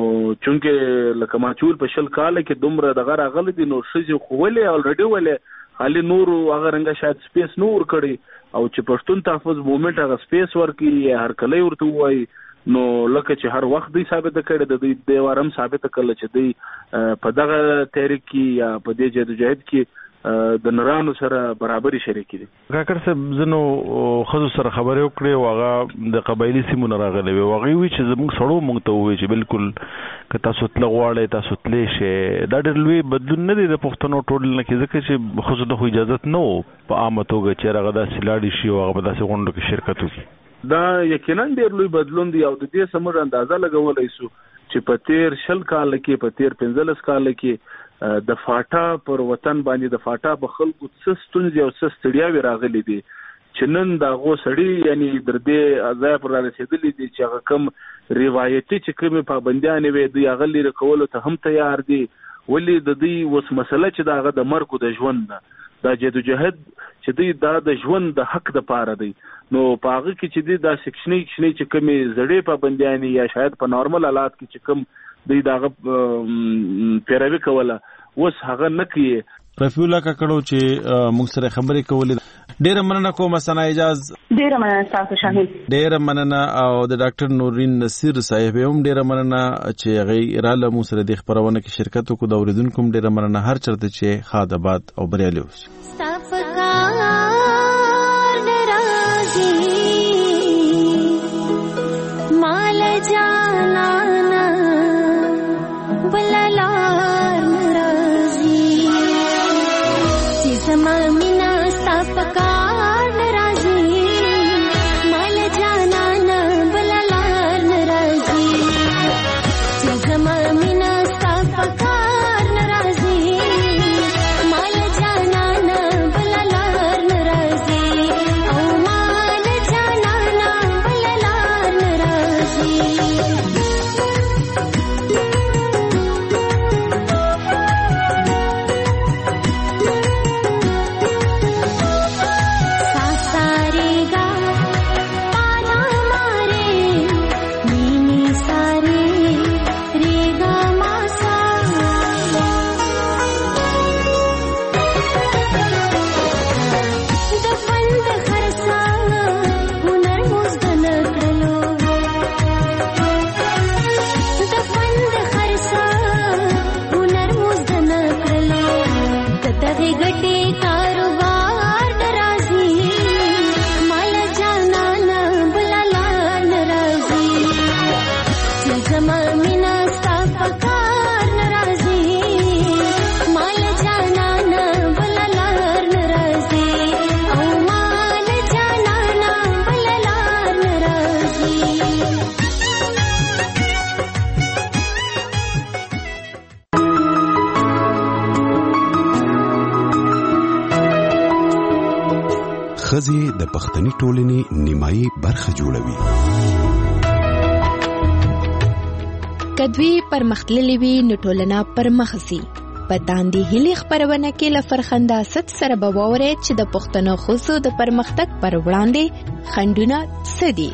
چونکې لکه ماچول په شل کاله کې دومره دغه راغلی دي نو ښځې خو ولې الریډي ولې خالي نورو هغه رنګه شاید سپیس نه ورکړي او چې پښتون تحفظ موومنټ هغه سپیس ورکړي یا هرکلی ورته ووایي نو لکه چې هر وخت دوی ثابته کړې د دوی د وارم ثابته کړل چې دوی په دغه تحریک کې یا په دې جدوجہد کې د نرانو سره برابرۍ شریک دي. کاکړ صاحب زنو خزو سره خبرې وکړې او هغه د قبایلي سیمو نه راغلي وي هغوی وایي چې زموږ سړو موږ ته ووایي چې بالکل که تاسو تله غواړئ تاسو تلی شئ. دا ډېر لوی بدلون نه دی د پښتنو ټولنه کې ځکه چې ښځو ته خو اجازت نه و په عامه توګه چې هغه داسې لاړې شي او هغه په داسې غونډو کې شرکت وکړي. دا یقینا ډېر لوی بدلون دی او د دې سمور اندازه لګولای شو چې په تیر شل کال کې په تیر پنځلس کال کې د فاټا پر وطن باندې د فاټا په خلکو څه ستونزې او څه ستړیاوې راغلي دي چې نن دا غو سړی یعنی در دې ځای پر رسیدلي دي چې هغه کم روایتي چې کومې پابندیانې وي دوی هغه لري کولو ته هم تیار دي ولې د دې اوس مسله چې دا هغه د مرګ د ژوند نه دا جدوجہد چې دوی دا د ژوند د حق د پاره دی نو په هغه کې چې دوی دا سکشنې کشنې چې کومې زړې پابندیانې یا شاید په نارمل حالات کې چې کوم دوی دغه پیروي کوله اوس هغه نه کوي. رفیع الله کاکړو چې موږ سره خبرې کولې ډېره مننه کوم سنا اجاز ډېره مننه تاسو شاهین ډېره مننه او د ډاکټر نورین نصیر صاحب هم ډېره مننه چې هغه رااله مو سره د خبرونه کې شرکت وکړو د اوریدونکو هم ډېره مننه هر چرته چې خاد آباد او بریالي اوسئ. ښځې د پښتني ټولنې نیمایي برخه جوړوي. کدوی پرمختللې وي نو ټولنه پرمخ ځي. په داندې هلي خبرونه کې له فرخنداست سره به واورئ چې د پښتنو ښځو د پرمختګ پر وړاندې خنډونه څه دي.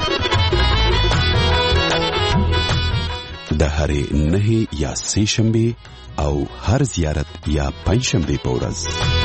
د هرې نهې یا سې شنبې او هر زیارت یا پنځ شنبې په ورځ